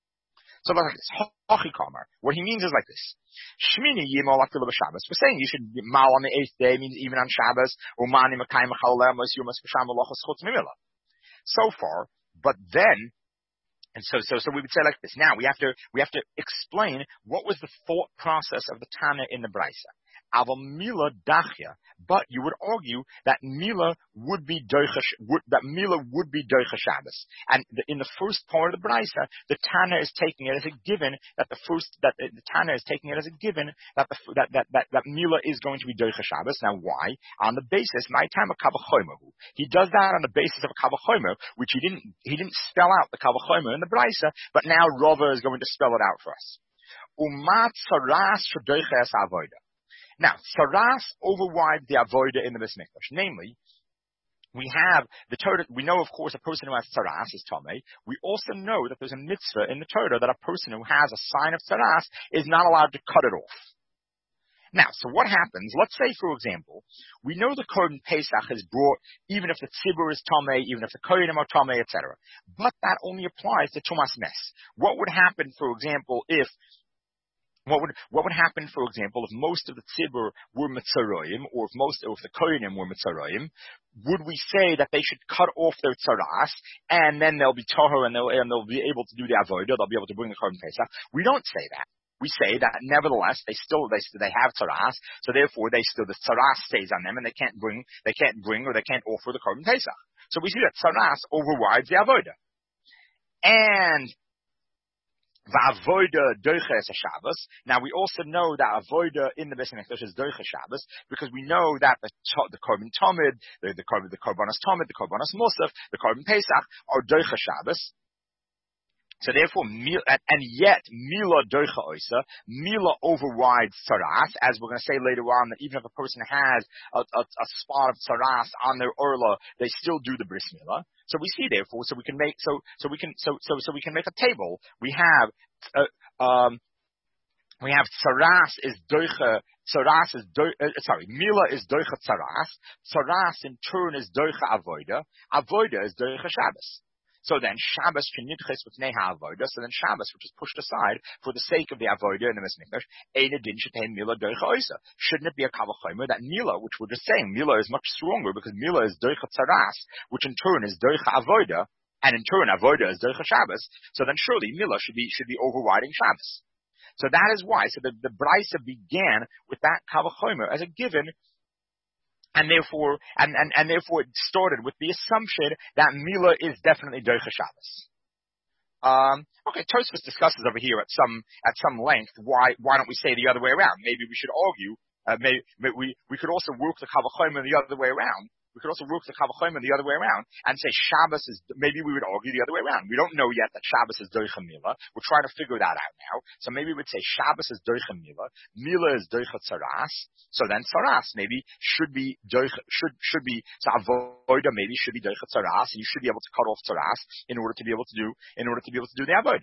So like this, what he means is like this. Shmini Yimol Afilu b'Shabbos. We're saying you should mal on the eighth day means even on Shabbos, or mani Makayim Chalel Mos Yumas B'Sham Malachos Chutz Mimila. So far, but then, and so, so, so we would say like this. Now we have to, we have to explain what was the thought process of the Tana in the Brisa. Aval Mila Dachya, but you would argue that Mila would be Doicha, would, that Mila would be Doicha Shabbos. And the, in the first part of the Brisa, the Tana is taking it as a given that the first, that the, the Tana is taking it as a given that the, that, that, that, that Mila is going to be Doicha Shabbos. Now why? On the basis, my time of Kavachomer. He does that on the basis of a Kavachomer, which he didn't, he didn't spell out the Kavachomer in the Brisa, but now Rava is going to spell it out for us. Umat Saras Shadoicha Es Avoida. Now, Saras overrides the Avoida in the Beis Mikdash. Namely, we have the Torah, we know, of course, a person who has Saras is Tomei. We also know that there's a mitzvah in the Torah that a person who has a sign of Saras is not allowed to cut it off. Now, so what happens? Let's say, for example, we know the Korban Pesach is brought even if the Tzibur is Tomei, even if the Kohanim are Tomei, et cetera. But that only applies to Tumas Mes. What would happen, for example, if What would what would happen, for example, if most of the tzibur were mitzaroyim, or if most or if the kohanim were mitzaroyim? Would we say that they should cut off their tzaras and then they'll be tahor and they'll and they'll be able to do the avodah? They'll be able to bring the korban pesach. We don't say that. We say that nevertheless they still they they have tzaras, so therefore they still the tzaras stays on them and they can't bring they can't bring or they can't offer the korban pesach. So we see that tzaras overrides the avodah. And V'avoida doicha es Shabbos. Now we also know that avoida in the Beis Mikdash is doicha Shabbos because we know that the the korban tamid, the the korban the korbanos tamid, the korbanos musaf, the korban pesach are doicha Shabbos. So therefore, and yet Mila doicha oisa, Mila overrides tzaras, as we're going to say later on that even if a person has a, a, a spot of tzaras on their orla, they still do the bris milah. So we see therefore, so we can make, so, so we can, so, so, so we can make a table. We have, uh, um, we have tzaras is doicha, tzaras is do, uh, sorry, Mila is doicha tzaras, tzaras in turn is doicha avoida, avoida is doicha Shabbos. So then Shabbos shenidches with neha avoida. So then Shabbos, which is pushed aside for the sake of the avoida in the Beis Mikdash, ein adin shetein Mila doicha oisa. Shouldn't it be a kavachomer that Mila, which we're just saying, Mila is much stronger because Mila is doicha tzaras, which in turn is doicha avoida, and in turn avoida is doicha Shabbos. So then surely Mila should be should be overriding Shabbos. So that is why. So the the Brisa began with that kavachomer as a given. And therefore, and, and, and therefore it started with the assumption that Mila is definitely Doicha Shabbos. Um, okay, Tosfos discusses over here at some, at some length why, why don't we say the other way around? Maybe we should argue, uh, maybe, maybe we, we could also work the Kavachomer the other way around. We could also work the Kavachomer the other way around and say Shabbos is, maybe we would argue the other way around. We don't know yet that Shabbos is Doicha Mila. We're trying to figure that out now. So maybe we would say Shabbos is Doicha Mila. Mila is Doicha Tzaras. So then Tzaras maybe should be Doicha, should, should be, so Avoida maybe should be Doicha Tzaras, and you should be able to cut off Tzaras in order to be able to do, in order to be able to do the Avoida.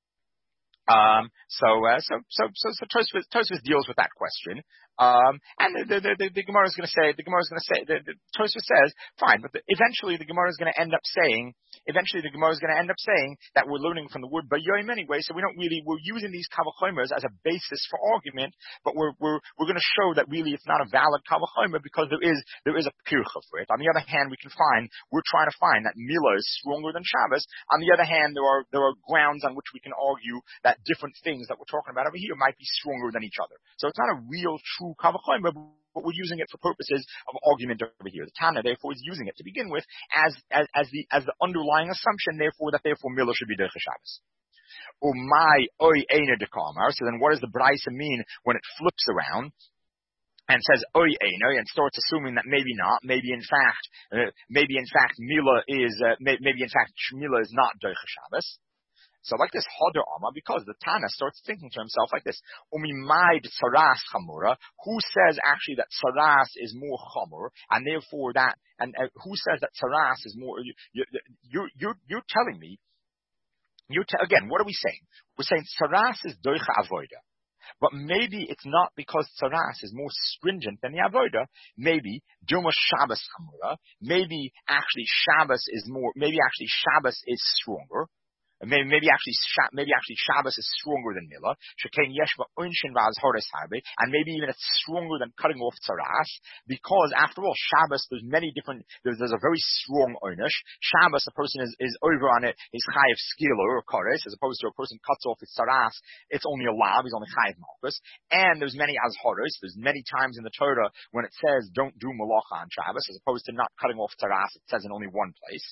Um, so, uh, so, so, so, so Tosfos, Tosfos deals with that question. Um, and the, the, the, the Gemara is going to say, the Gemara is going to say, the, the Tosfos says, fine, but the, eventually the Gemara is going to end up saying, eventually the Gemara is going to end up saying that we're learning from the word Bayoim anyway, so we don't really, we're using these Kavachomer as a basis for argument, but we're, we're, we're going to show that really it's not a valid Kavachomer because there is, there is a pircha for it. On the other hand, we can find, we're trying to find that Mila is stronger than Shabbos. On the other hand, there are, there are grounds on which we can argue that different things that we're talking about over here might be stronger than each other. So it's not a real, true Kavachomer, but we're using it for purposes of argument over here. The Tana, therefore, is using it to begin with as, as, as the, as the underlying assumption, therefore, that therefore Mila should be Doicha Shabbos. Umay oy eina dekamar. So then what does the Braisa mean when it flips around and says oy eina and starts assuming that maybe not, maybe in fact, uh, maybe in fact Mila is, uh, may, maybe in fact Mila is not Doicha Shabbos. So like this Hodar Amma, because the Tana starts thinking to himself like this, Umimaid Tsaras Chamura, who says actually that Tsaras is more Chamur, and therefore that, and uh, who says that Tsaras is more, you, you, you, you, you're telling me, you te- again, what are we saying? We're saying Tsaras is Doicha Avoida. But maybe it's not because Tsaras is more stringent than the Avoida. Maybe Duma Shabbos Chamura, maybe actually Shabbos is more, maybe actually Shabbos is stronger. Maybe, maybe actually, maybe actually Shabbos is stronger than Mila. Shekain Yeshba Unshin Vaz Horis Harbe, and maybe even it's stronger than cutting off Tsaras, because after all, Shabbos, there's many different, there's, there's a very strong Oynish. Shabbos, a person is, is over on it, is Chayiv Skila or Koris, as opposed to a person cuts off his Tsaras, it's only a Lav, he's only Chayiv Malkus. And there's many Azhoris, there's many times in the Torah when it says don't do Malacha on Shabbos, as opposed to not cutting off Tsaras, it says in only one place.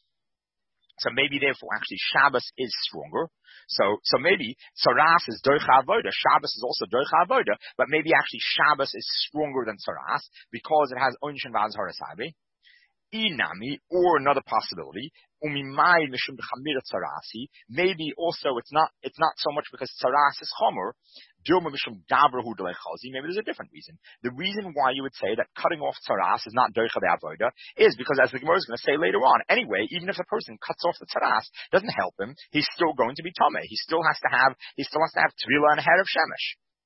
So maybe therefore actually Shabbos is stronger. So, so maybe Tsaras is Doicha Avoda. Shabbos is also Doicha Avoda, but maybe actually Shabbos is stronger than Tsaras because it has Onshin Vaz Harasabi. Inami, or another possibility, Umimai Mishum Chamir Tsarasi, maybe also it's not, it's not so much because Tsaras is Chomer, Dilma Mishum Gabrahu Delechazi, maybe there's a different reason. The reason why you would say that cutting off Tsaras is not Doicha Avoda is because, as the Gemara is going to say later on, anyway, even if a person cuts off the Tsaras, doesn't help him, he's still going to be Tomei. He still has to have, he still has to have Tvila and a hair of Shemesh.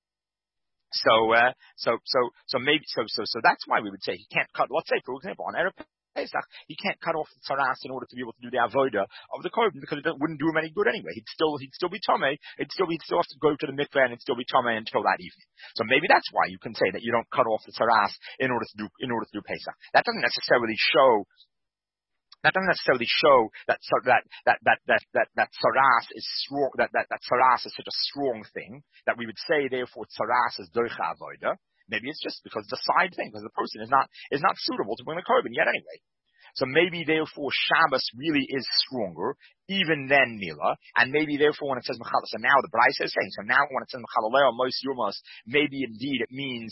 So, uh, so, so, so maybe, so, so, so that's why we would say he can't cut, let's say, for example, on Erev Pesach, he can't cut off the Tsaras in order to be able to do the avoda of the korban because it wouldn't do him any good anyway. He'd still, he'd still be tomei. He'd still, he'd still have to go to the mikveh and he'd still be tomei until that evening. So maybe that's why you can say that you don't cut off the Tsaras in order to do, in order to do Pesach. That doesn't necessarily show. That doesn't necessarily show that that that that that that that Tsaras is strong. That that that Tsaras is such a strong thing that we would say therefore Tsaras is doicha avoda. Maybe it's just because it's a side thing, because the person is not is not suitable to bring the korban yet anyway. So maybe therefore Shabbos really is stronger even than Mila, and maybe therefore when it says Mechalal, so now the Braisa is saying, so now when it says Mechalaleo Mos Yumos, maybe indeed it means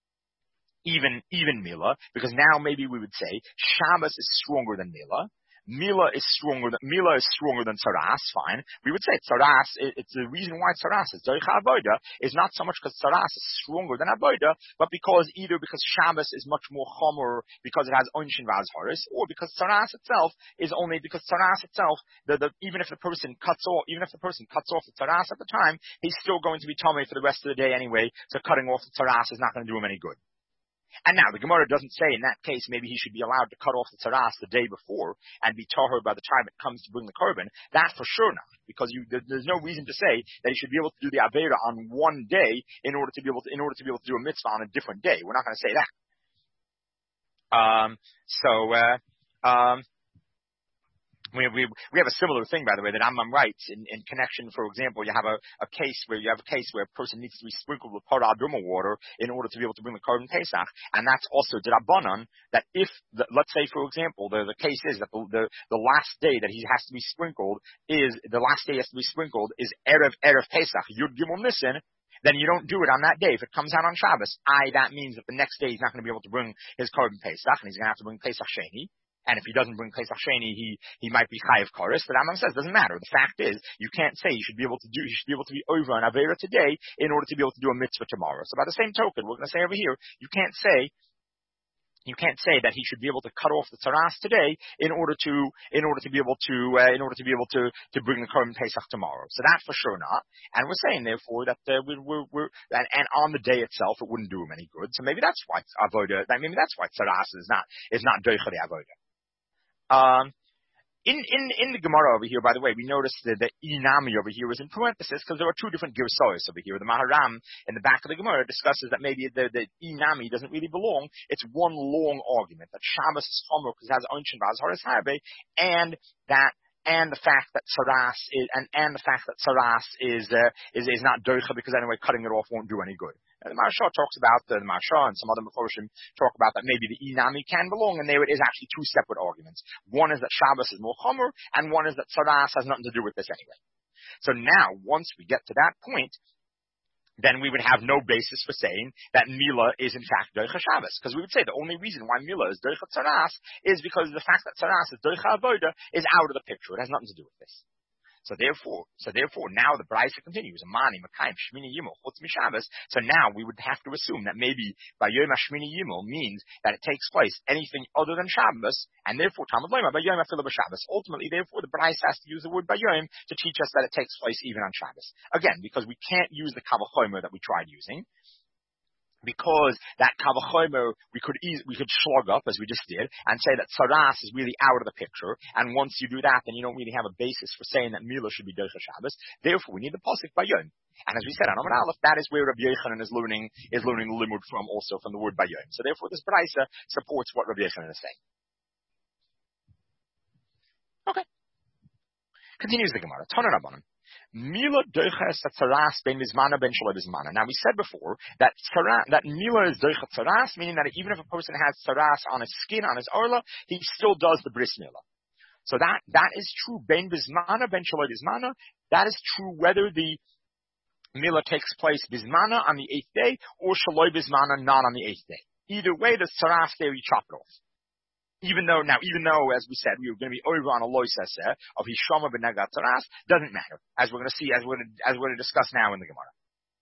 even even Mila, because now maybe we would say Shabbos is stronger than Mila. Mila is stronger than Mila is stronger than Tsaras. Fine, we would say Tsaras. It, it's the reason why Tsaras is Doicha Avoda is not so much because Tsaras is stronger than Avoda, but because either because Shabbos is much more chomer because it has Onshin Vaz Horis, or because Tsaras itself is only because Tsaras itself. The, the, even if the person cuts off, even if the person cuts off the Tsaras at the time, he's still going to be tomei for the rest of the day anyway. So cutting off the Tsaras is not going to do him any good. And now, the Gemara doesn't say in that case maybe he should be allowed to cut off the Tsaras the day before and be tahor by the time it comes to bring the korban. That for sure not, because you, there, there's no reason to say that he should be able to do the Avera on one day in order to be able to, in order to be able to do a mitzvah on a different day. We're not going to say that. Um, so, uh, um, We, we, we have a similar thing, by the way, that Rambam writes in, in connection. For example, you have a, a case where you have a case where a person needs to be sprinkled with Parah Aduma water in order to be able to bring the korban Pesach, and that's also D'Rabbanan, that if, the, let's say, for example, the, the case is that the, the, the last day that he has to be sprinkled is, the last day he has to be sprinkled is Erev, Erev Pesach, Yud Gimel Nisan, then you don't do it on that day. If it comes out on Shabbos, I, that means that the next day he's not going to be able to bring his korban Pesach, and he's going to have to bring Pesach Sheni. And if he doesn't bring Pesach Sheni, he, he might be Chayiv Koris. The Rambam says, doesn't matter. The fact is, you can't say you should be able to do, you should be able to be over on Avera today in order to be able to do a mitzvah tomorrow. So by the same token, we're going to say over here, you can't say, you can't say that he should be able to cut off the Tsaras today in order to, in order to be able to, uh, in order to be able to, to bring the korban Pesach tomorrow. So that for sure not. And we're saying therefore that, uh, we're, we're, we're and, and on the day itself, it wouldn't do him any good. So maybe that's why Avoda, maybe that's why Tsaras is not, is not Doicha the Avoda. Um, in, in, in the Gemara over here, by the way, we noticed that the Inami over here was in parenthesis because there are two different Girsois over here. The Maharam in the back of the Gemara discusses that maybe the, the Inami doesn't really belong. It's one long argument that Shabbos is Chomer because it has Onshin Vaz Horis Harbe, and that and the fact that Tsaras is, and, and the fact that Tsaras is, uh, is, is not Doicha because anyway cutting it off won't do any good. And the Maharsha talks about, uh, the Maharsha and some other Meforshim talk about that maybe the Inami can belong, and there it is actually two separate arguments. One is that Shabbos is more Chomer, and one is that Tsaras has nothing to do with this anyway. So now, once we get to that point, then we would have no basis for saying that Mila is in fact Doicha Shabbos. Because we would say the only reason why Mila is Doicha Tzaras is because the fact that Tzaras is Doicha Avoda is out of the picture. It has nothing to do with this. So therefore, so therefore, now the Brisa continues. Amani, Makayim, Shmini Yimel, Chutz Mishabbos. So now we would have to assume that maybe by Yom HaShmini Yimel means that it takes place anything other than Shabbos, and therefore Talmud Lema by Yom HaFilah B'Shabbos. Ultimately, therefore, the Brisa has to use the word by Yom to teach us that it takes place even on Shabbos. Again, because we can't use the Kavachomer that we tried using. Because that Kavachomer we could eas- we could slug up as we just did and say that Tzaras is really out of the picture, and once you do that, then you don't really have a basis for saying that Mila should be Doicha Shabbos. Therefore, we need the pasuk by Yom. And as we said on Amud Aleph, that is where Rabbi Yochanan is learning is learning the limud from, also from the word by Yom. So therefore, this Brisa supports what Rabbi Yochanan is saying. Okay. Continues the Gemara. Tana Rabbanan. Mila doiches tzaras ben mizmana ben shaloi bizmana. Now we said before that tzara, that Mila is doichet tzaras, meaning that even if a person has tzaras on his skin, on his orla, he still does the bris Mila. So that, that is true ben bizmana ben shaloi bizmana. That is true whether the Mila takes place bizmana on the eighth day or shaloi bizmana not on the eighth day. Either way, the tzaras there, you chop it off. Even though, now, even though, as we said, we were going to be over on a loisese of Hishama ben Nagat Taras, doesn't matter, as we're going to see, as we're going to, as we're going to discuss now in the Gemara.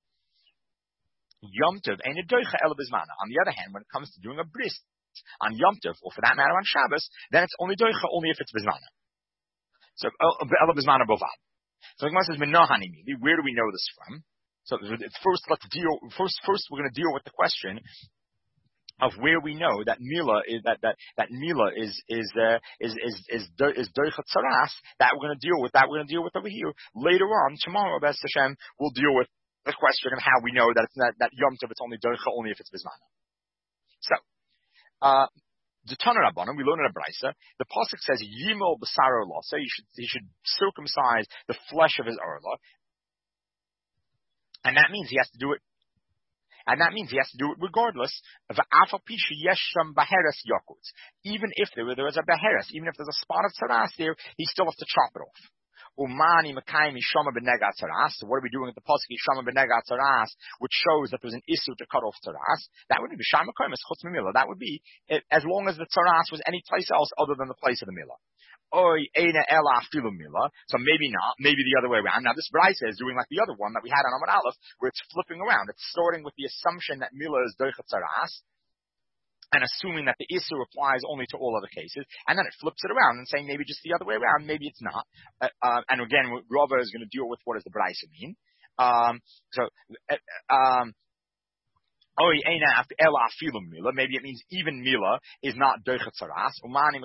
Yom Tov ain't a doicha ela bizmana. On the other hand, when it comes to doing a bris on Yom Tov, or for that matter on Shabbos, then it's only doicha only if it's bizmana. So, ela bizmana bovad. So the Gemara says, Menohani mili. Where do we know this from? So first, let's deal. First, first we're going to deal with the question of where we know that Mila is that that that Mila is is uh, is is is is Doichet Tzaras. That we're going to deal with. That we're going to deal with over here later on tomorrow. B'ez Hashem, we'll deal with the question of how we know that it's not, that Yom Tov it's only Doicha only if it's Bizmana. So, uh, the Tana Rabbanan, we learn in a Brisa. The pasuk says Yimol B'Saro Lo. So you should he should circumcise the flesh of his orla, and that means he has to do it. And that means he has to do it regardless of even if there, there is a beheres, even if there's a spot of tzaras there, he still has to chop it off. Umani Makayim Yishama b'negat tzaras. So what are we doing at the pasuk Yishama b'negat tzaras, which shows that there's an issue to cut off tzaras? That would be B'sham Makayim chutz mimila. That would be as long as the tzaras was any place else other than the place of the milah. Oy, Eina Ela Afilu Mila. So maybe not, maybe the other way around. Now this Brisa is doing like the other one that we had on Amud Aleph, where it's flipping around. It's starting with the assumption that Mila is Doichet Tzaras, and assuming that the Isser applies only to all other cases, and then it flips it around and saying maybe just the other way around, maybe it's not. Uh, uh, and again, Rava is going to deal with what does the Brisa mean. Um, so, uh, um, Maybe it means even Mila is not Doichet Tzaras.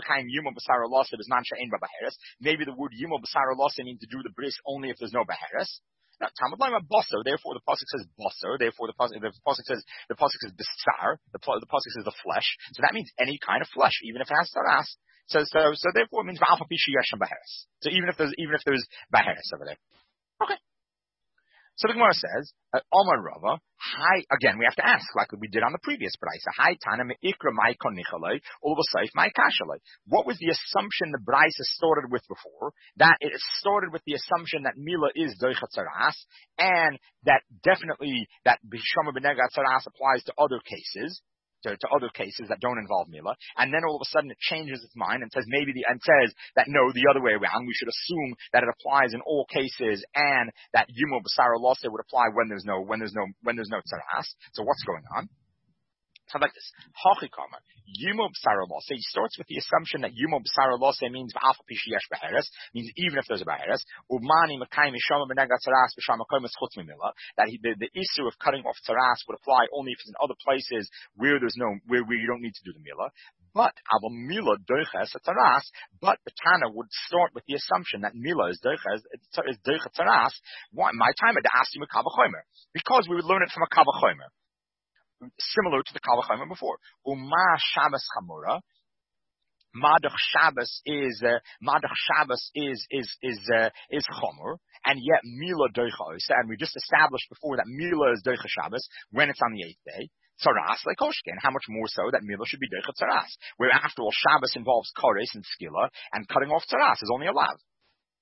Maybe the word Yimol B'Saro Lasa means to do the bris only if there's no Beheres. Now, Talmud Lema Baso, therefore the pasuk says Baso, therefore the pasuk, the pasuk says the pasuk says B'Sar, the, the pasuk says the flesh. So that means any kind of flesh, even if it has Tzaras. So so so therefore it means V'Alfa Pishu Yeshem Beheres. So even if there's even if there's Beheres over there. Okay. So the Gemara says, Omar Rava, hi, again, we have to ask, like we did on the previous Brisa, hi, Tana me'ikra mai kon nichalei, ulvasayf mai kashalei. What was the assumption the Brisa started with before? That it started with the assumption that Mila is Doichet Tzaras, and that definitely that B'Shama b'Negat Tzaras applies to other cases. To, to other cases that don't involve Mila, and then all of a sudden it changes its mind and says maybe the and says that no, the other way around. We should assume that it applies in all cases, and that Yimol B'Saro Lasa would apply when there's no when there's no when there's no Tzaras. So what's going on? So like this, Hachikama Yimol B'Saro Lasa. He starts with the assumption that Yimol B'Saro Lasa means V'Alfa Pishu Yesh Beheres, means even if there's a Beheres. Umani Makayim Yishama b'Negat Tzaras B'Sham Makomis Chutz Mimila. That he, the, the issue of cutting off Tzaras would apply only if it's in other places where there's no where, where you don't need to do the Mila. But Aval Mila Doiches Tzaras. But the Tana would start with the assumption that Mila is Doiches is Doichet Tzaras. Why? My time had asked you a Kavachomer, because we would learn it from a Kavachomer. Similar to the Kal V'chomer before. Uma Shabbos Chamura. Madach Shabbos is uh, Madach Shabbos is is is uh, is Chomer, and yet Mila Doicha Oisa, and we just established before that Mila is Doicha Shabbos when it's on the eighth day. Tzaras like Koshkin. How much more so that Mila should be Doicha Tzaras, where after all Shabbos involves Kores and Skila, and cutting off Tzaras is only allowed.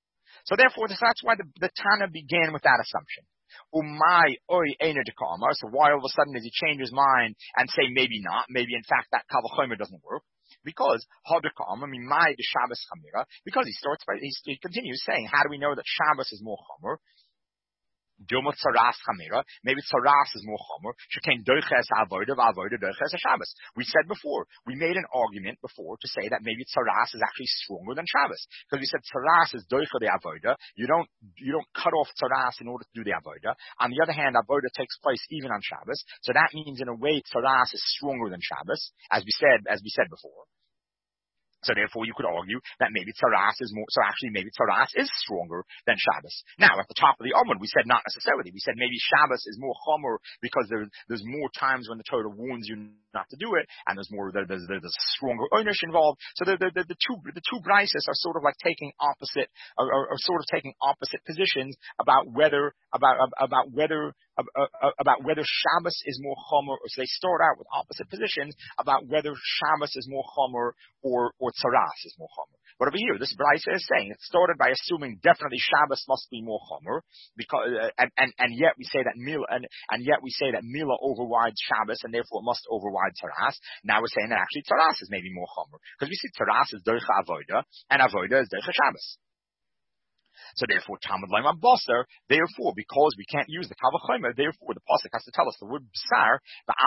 So therefore, this, that's why the, the Tana began with that assumption. Umay oy ena dekama. So why all of a sudden does he change his mind and say maybe not, maybe in fact that kavachomer doesn't work? Because hadekama, I mean my the Shabbos chamira. Because he starts by he, he continues saying, how do we know that Shabbos is more chomer? Dilma tzaras chamira. Maybe tzaras is more chomer. Shekain doiches avoda v'avoda doiches Shabbos. We said before, we made an argument before to say that maybe tzaras is actually stronger than Shabbos, because we said tzaras is doicha the avoda. You don't you don't cut off tzaras in order to do the avoda. On the other hand, avoda takes place even on Shabbos, so that means in a way tzaras is stronger than Shabbos, as we said as we said before. So therefore, you could argue that maybe tzaras is more. So actually, maybe tzaras is stronger than Shabbos. Now, at the top of the Amud, we said not necessarily. We said maybe Shabbos is more chomer because there, there's more times when the Torah warns you not to do it, and there's more there's there's, there's a stronger ownersh involved. So the the, the, the two the two brises are sort of like taking opposite, are, are, are sort of taking opposite positions about whether about about whether. about whether Shabbos is more chomer, so they start out with opposite positions about whether Shabbos is more chomer or or tzaras is more chomer. But over here, this brisa is saying it started by assuming definitely Shabbos must be more chomer, because uh, and, and and yet we say that Mila and and yet we say that Mila overrides Shabbos and therefore it must override tzaras. Now we're saying that actually tzaras is maybe more chomer, because we see tzaras is doicha avoda and avoda is doicha Shabbos. So therefore, Talmud Laima Basar, therefore, because we can't use the Kavachomer, therefore the Pasuk has to tell us the word B'sar,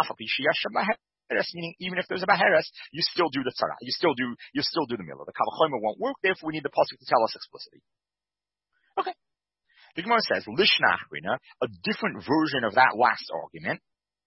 meaning even if there's a Baheres, you still do the Tzara, you still do, you still do the Milah. The Kavachomer won't work, therefore we need the Pasuk to tell us explicitly. Okay. The Gemara says, Lishna Achrina, a different version of that last argument,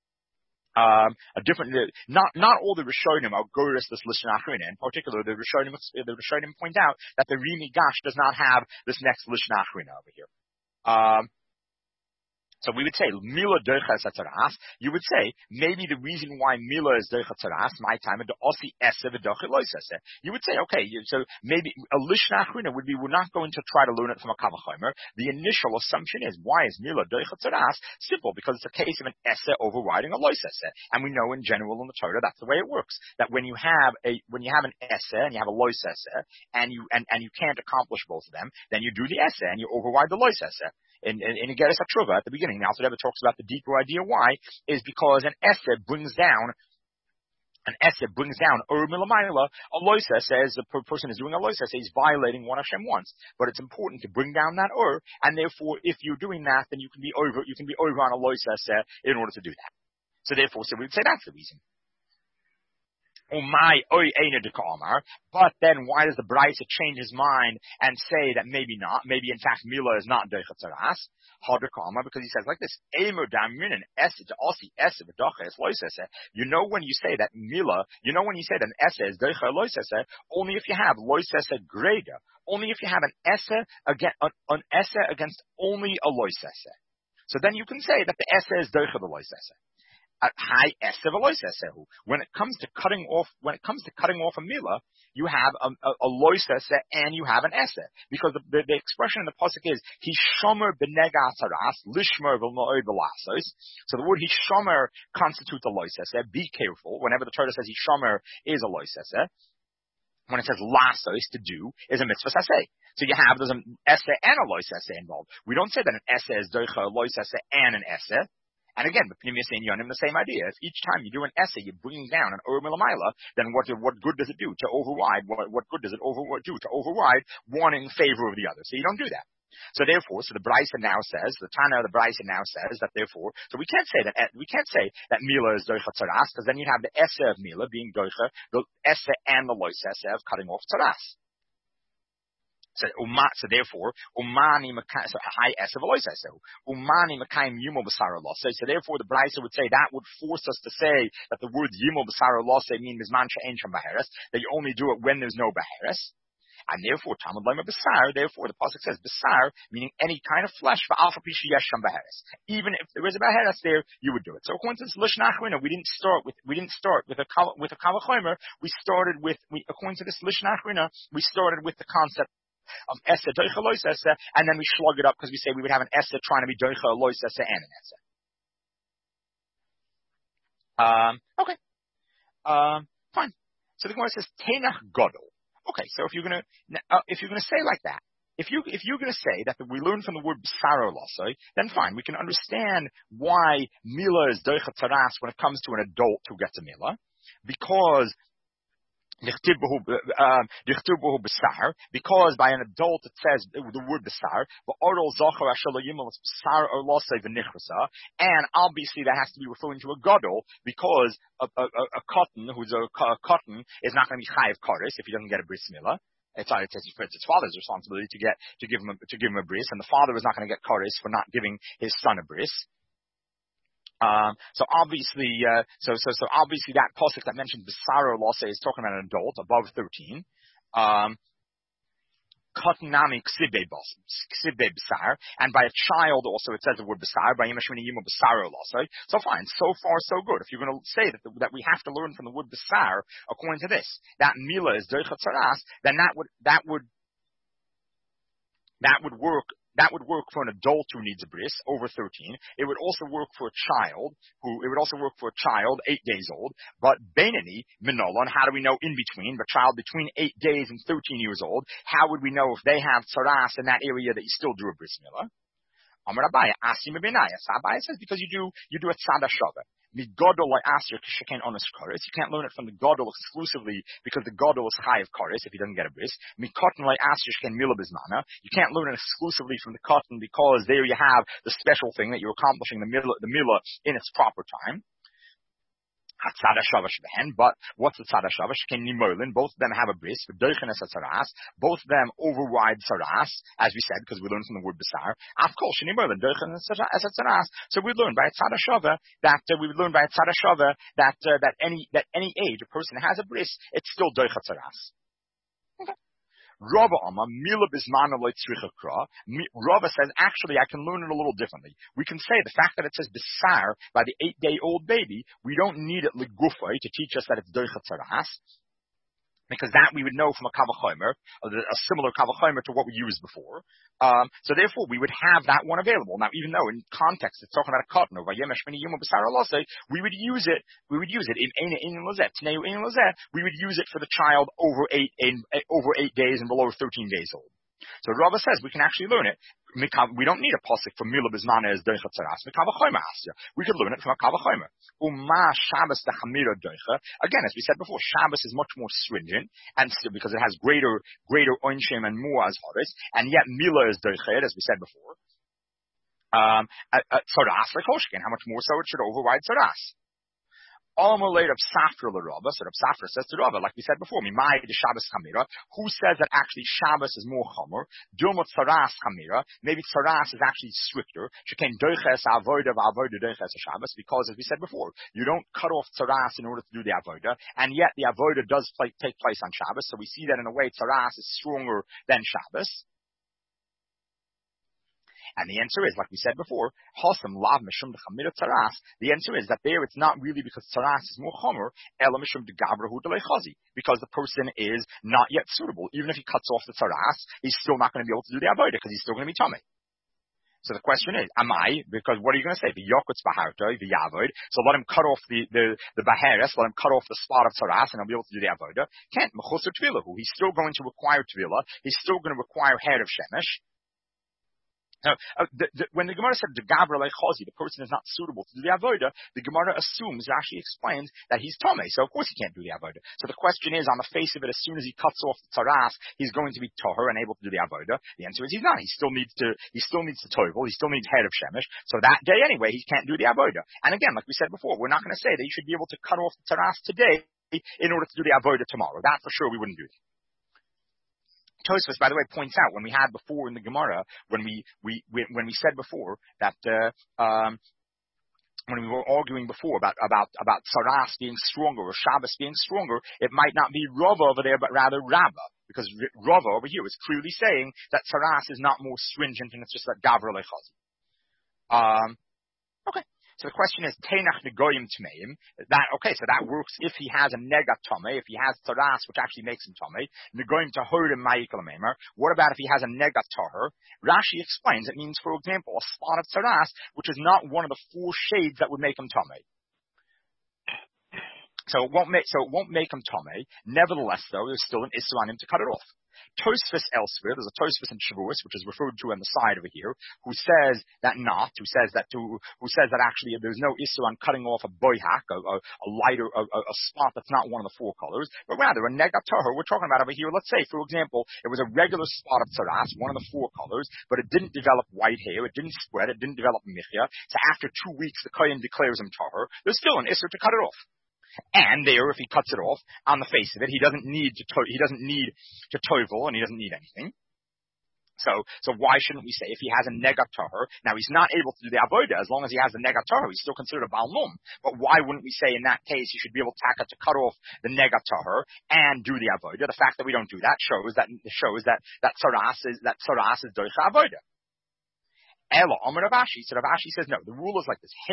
Um, a different, not, not all the Rishonim are goris this Lishna Achrina. In particular, the Rishonim, the Rishonim point out that the Rimi Gash does not have this next Lishna Achrina over here. Um, So we would say, Mila Doichas Atzaras, you would say, maybe the reason why Mila is Doichas Atzaras, my time, the Osi Ese V'Dochi Loisese. You would say, okay, so maybe a Lishna Achrina would be, we're not going to try to learn it from a Kavachomer. The initial assumption is, why is Mila Doichas Atzaras? Simple, because it's a case of an Ese overriding a Loisese. And we know in general in the Torah, that's the way it works. That when you have a, when you have an Ese and you have a Loisese, and you, and, and you can't accomplish both of them, then you do the Ese and you override the Loisese. In, in, in Igeres HaTshuva at the beginning, the Alter Rebbe talks about the deeper idea why, is because an Esed brings down, an Esed brings down Ur Milamayla. A Loisa says, the person is doing a Loisa says he's violating what Hashem wants. But it's important to bring down that Ur, and therefore, if you're doing that, then you can be over, you can be over on a Loisa in order to do that. So therefore, so we would say that's the reason. But then why does the Brisa change his mind and say that maybe not, maybe in fact Mila is not Doicha Tzaras? Because he says like this, you know when you say that Mila, you know when you say that an Ese is Doicha Loisese, only if you have Loisese Greda, only if you have an Ese against, an Ese against only a Loisese. So then you can say that the Ese is Doicha the Loisese. When it comes to cutting off, when it comes to cutting off a milah, you have a, a, a loisese and you have an ese, because the, the, the expression in the pasuk is hishomer benega tzaras lishmer v'lma'od v'lasos. So the word hishomer constitutes a loisese. Be careful. Whenever the Torah says hishomer is a loisese, when it says lasos to do is a mitzvah saseh. So you have there's an ese and a loisese involved. We don't say that an ese is doicha a loisese and an ese. And again, the Pneumius and Yonim, the same idea. If each time you do an essay, you're bringing down an Ur Milamayla, then what, what good does it do to override, what, what good does it over, do to override one in favor of the other? So you don't do that. So therefore, so the Brisa now says, the Tana of the Brisa now says that therefore, so we can't say that, we can't say that Mila is Doicha Tzaras, because then you have the Esse of Mila being Doicha, the Esse and the Lois Esse of cutting off Tzaras. So, uma, so therefore, umani makai, so high es of alois so umani makayim yimol b'sara lose. So therefore, the Brisa would say that would force us to say that the word yimol b'sara lose means bisman she'en sham baheres, that you only do it when there's no baheres. And therefore, Talmud Lema B'sar, therefore the pasuk says B'sar, meaning any kind of flesh for alpha pishi yesh sham baheres. Even if there is a baheres there, you would do it. So according to this Lishna Achrina, we didn't start with we didn't start with a with a kavachomer. We started with we, according to this Lishna Achrina, we started with the concept of Ese Doicha Lois Ese, and then we slug it up because we say we would have an Ese trying to be Doicha Lois Ese and an Ese. Um, okay. Um, fine. So the Gemara says Tenach Gadol. Okay, so if you're gonna uh, if you're gonna say like that, if you if you're going to say that we learn from the word b'saro lasai, then fine, we can understand why mila is doichet tzaras when it comes to an adult who gets a mila, because because by an adult it says the word besar, and obviously that has to be referring to a gadol, because a, a, a cotton who's a, a cotton is not going to be chayiv kares if he doesn't get a bris milah. It's, it's, it's his father's responsibility to get to give him a, to give him a bris, and the father is not going to get kares for not giving his son a bris. Um, so obviously, uh, so, so, so obviously that pasuk that mentions Besaro Lase is talking about an adult above thirteen. Um, Katanami Ksibe Besar, and by a child also it says the word Besar, by Yemashmini Yimo Besaro Lase. So fine, so far so good. If you're going to say that, the, that we have to learn from the word Besar, according to this, that Mila is Doichet Saras, then that would, that would, that would work. That would work for an adult who needs a bris over thirteen. It would also work for a child who, it would also work for a child eight days old. But Beinani, Minolan, how do we know in between, the child between eight days and thirteen years old, how would we know if they have tzaras in that area that you still do a bris milah? Amar Abaye, Asim Benaya. Abaye says because you do, you do a tzad hashava. Migodol like asir k'sheken onus kares. You can't learn it from the godol exclusively because the godol is chayiv kares if he doesn't get a bris. Mikotten like asir sheken mila bismana. You can't learn it exclusively from the cotton because there you have the special thing that you're accomplishing the mila, the mila in its proper time. But what's the tzad hashava? Sheken nimolin. Both of them have a bris. Both of them override saras, as we said, because we learned from the word besar. Afkol shenimolin doichen es saras. So we learned by a tzad hashava that uh, we learned by a tzad hashava that uh, that any that any age a person has a bris, it's still doichet saras. Okay. Rava Amma, Mila Bismana Loitzrichakra. Rava says, actually, I can learn it a little differently. We can say the fact that it says Besar by the eight-day-old baby, we don't need it Legufay to teach us that it's Doichet Saras, because that we would know from a Kavachomer, a similar Kavachomer to what we used before. Um, so therefore, we would have that one available. Now, even though in context it's talking about a cotton, we would use it, we would use it in Eina Eina Lazet, Tneu Eina Lazet, we would use it for the child over eight, in, over eight days and below thirteen days old. So Rava says we can actually learn it. We don't need a pasuk for Mila Bismana as Doichet Saras. We could learn it from a Kavachomer. Uma Shabbos Dachamira Doicha. Again, as we said before, Shabbos is much more stringent, and still because it has greater, greater Oinshem and more as Horis, and yet Mila is Doichet, as we said before. Um, Saras like Hoshkin. How much more so it should override Saras. Amalei of Safra l'Rabba, so Rav Safra says to Rava, like we said before, Mimai de Shabbos Chamira, who says that actually Shabbos is more Chomer, Dilmot Saras Chamira, maybe Saras is actually stricter, Sheken Doiches Avoida Avoida Doiches Shabbos, because as we said before, you don't cut off Saras in order to do the Avoida, and yet the Avoida does play, take place on Shabbos, so we see that in a way Saras is stronger than Shabbos. And the answer is, like we said before, Hosam Lav Mishum Dechamira Tzaras. The answer is that there it's not really because Tzaras is more Chomer, Ela Mishum Degabrahu Delechazi, because the person is not yet suitable. Even if he cuts off the Tzaras, he's still not going to be able to do the Avodah because he's still going to be Tomei. So the question is, am I, because what are you going to say? The Yokutz Bahartoi, the Yavod. So let him cut off the, the, the Baharis, let him cut off the spot of Tzaras, and he'll be able to do the Avodah. Can't. Mechusar Tvilahu. He's still going to require Tvila. He's still going to require hair of Shemesh. Now, uh, the, the, when the Gemara said the Gabra Lechazi, the person is not suitable to do the Avodah, the Gemara assumes, it actually explains that he's Tomei, so of course he can't do the Avodah. So the question is, on the face of it, as soon as he cuts off the Tzaras, he's going to be Toher and able to do the Avodah. The answer is he's not. He still needs to, he still needs to Toivel, he still needs head of Shemesh. So that day anyway, he can't do the Avodah. And again, like we said before, we're not going to say that you should be able to cut off the Tzaras today in order to do the Avodah tomorrow. That for sure we wouldn't do that. Tosfos, by the way, points out when we had before in the Gemara, when we, we, we when we said before that, uh, um, when we were arguing before about, about, about Saras being stronger or Shabbos being stronger, it might not be Rava over there, but rather Rabbah. Because Rava over here is clearly saying that Saras is not more stringent and it's just that Gavra Lechazi. Um, okay. So the question is, Tenach Negoyim Tmeim. That, okay, so that works if he has a Nega Tomei, if he has Tzaras, which actually makes him Tomei. Negoyim Tahorim Ma'ikal Meimer. What about if he has a Nega Tahor? Rashi explains it means, for example, a spot of Tzaras, which is not one of the four shades that would make him Tomei. So it won't make, so it won't make him Tomei. Nevertheless, though, there's still an Issur on him to cut it off. Tosfos elsewhere, there's a Tosfos in Shavuos, which is referred to on the side over here, who says that not, who says that to, who says that actually there's no issue on cutting off a boihak, a, a, a lighter, a, a spot that's not one of the four colors, but rather a negat tahor. We're talking about over here. Let's say, for example, it was a regular spot of tzaras, one of the four colors, but it didn't develop white hair, it didn't spread, it didn't develop michya. So after two weeks, the kohen declares him tahor. There's still an issue to cut it off. And there, if he cuts it off, on the face of it, he doesn't need to, to he doesn't need to tovel, and he doesn't need anything. So, so why shouldn't we say if he has a negat tahor? Now he's not able to do the avodah as long as he has the negat tahor. He's still considered a baal mum. But why wouldn't we say in that case he should be able to, taka, to cut off the negat tahor and do the avodah? The fact that we don't do that shows that shows that that tzaras is that tzaras is doich avodah. Elo, Amar Rav Ashi. So Rav Ashi says, no, the rule is like this.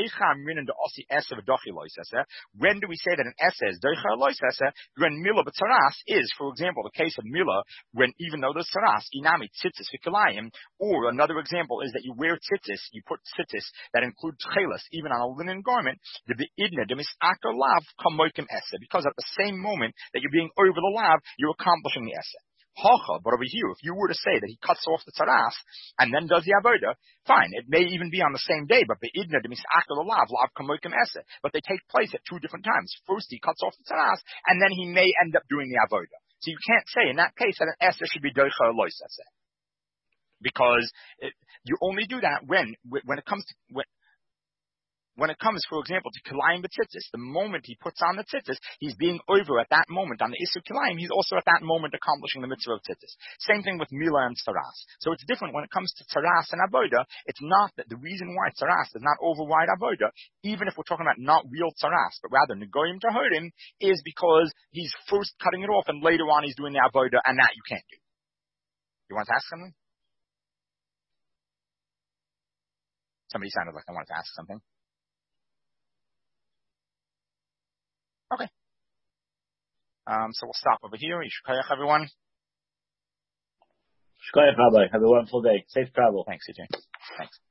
When do we say that an esse is doicha loisese? When mila b'tzaras is, for example, the case of mila, when even though there's tzaras, inami tzitzis v'kilayim, or another example is that you wear tzitzis, you put tzitzis that include tchelis, even on a linen garment, the idna demisakar lav kamoikim esse, because at the same moment that you're being over the lav, you're accomplishing the esse. Hacha, but over here, if you were to say that he cuts off the tzaras and then does the avodah, fine. It may even be on the same day, but be'idna demisakar lav lav kamoikim esse. But they take place at two different times. First, he cuts off the tzaras, and then he may end up doing the avodah. So you can't say in that case that an esse should be doicha lois esse, because it, you only do that when when it comes to when, When it comes, for example, to kilayim b'tzitzis, the moment he puts on the tzitzis, he's being over at that moment on the issur kilayim. He's also at that moment accomplishing the mitzvah of tzitzis. Same thing with mila and tzaras. So it's different when it comes to tzaras and avodah. It's not that the reason why tzaras does not override avodah, even if we're talking about not real tzaras, but rather negoyim tahorim, is because he's first cutting it off and later on he's doing the avodah, and that you can't do. You want to ask something? Somebody sounded like they wanted to ask something. Okay. Um, so we'll stop over here. Yishkayach, everyone. Shkoyach, Rabbi. Have a wonderful day. Safe travel. Thanks, C J. Thanks.